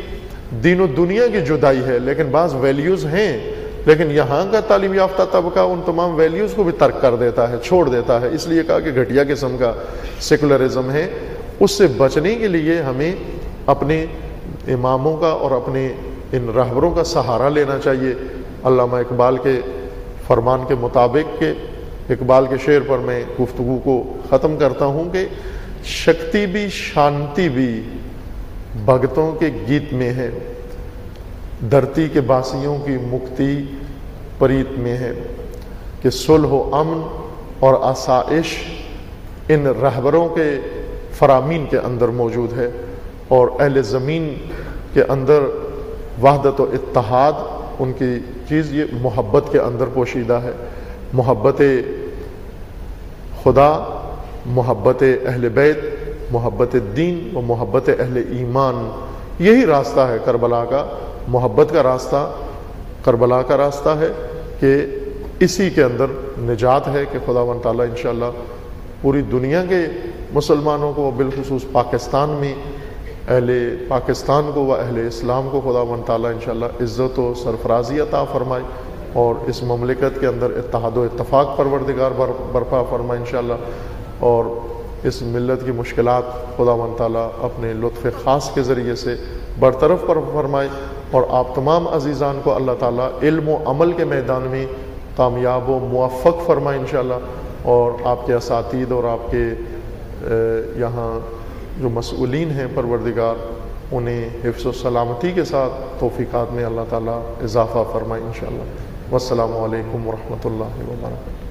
دین و دنیا کی جدائی ہے، لیکن بعض ویلیوز ہیں، لیکن یہاں کا تعلیم یافتہ طبقہ ان تمام ویلیوز کو بھی ترک کر دیتا ہے، چھوڑ دیتا ہے، اس لیے کہا کہ گھٹیا قسم کا سیکولرزم ہے۔ اس سے بچنے کے لیے ہمیں اپنے اماموں کا اور اپنے ان رہبروں کا سہارا لینا چاہیے۔ علامہ اقبال کے فرمان کے مطابق کہ اقبال کے شعر پر میں گفتگو کو ختم کرتا ہوں کہ شکتی بھی شانتی بھی بھگتوں کے گیت میں ہے، دھرتی کے باسیوں کی مکتی پریت میں ہے، کہ صلح و امن اور آسائش ان رہبروں کے فرامین کے اندر موجود ہے، اور اہل زمین کے اندر وحدت و اتحاد ان کی چیز یہ محبت کے اندر پوشیدہ ہے، محبت خدا، محبت اہل بیت، محبت دین و محبت اہل ایمان۔ یہی راستہ ہے کربلا کا، محبت کا راستہ کربلا کا راستہ ہے، کہ اسی کے اندر نجات ہے، کہ خداوند تعالیٰ انشاءاللہ پوری دنیا کے مسلمانوں کو، بالخصوص پاکستان میں اہل پاکستان کو و اہل اسلام کو خداوند تعالیٰ انشاءاللہ عزت و سرفرازی عطا فرمائے، اور اس مملکت کے اندر اتحاد و اتفاق پروردگار برپا فرمائے انشاءاللہ، اور اس ملت کی مشکلات خداوند تعالیٰ اپنے لطف خاص کے ذریعے سے برطرف پر فرمائے، اور آپ تمام عزیزان کو اللہ تعالیٰ علم و عمل کے میدان میں کامیاب و موفق فرمائے انشاءاللہ، اور آپ کے اساتید اور آپ کے یہاں جو مسئولین ہیں پروردگار انہیں حفظ و سلامتی کے ساتھ توفیقات میں اللہ تعالیٰ اضافہ فرمائے انشاءاللہ۔ والسلام علیکم ورحمۃ اللہ وبرکاتہ۔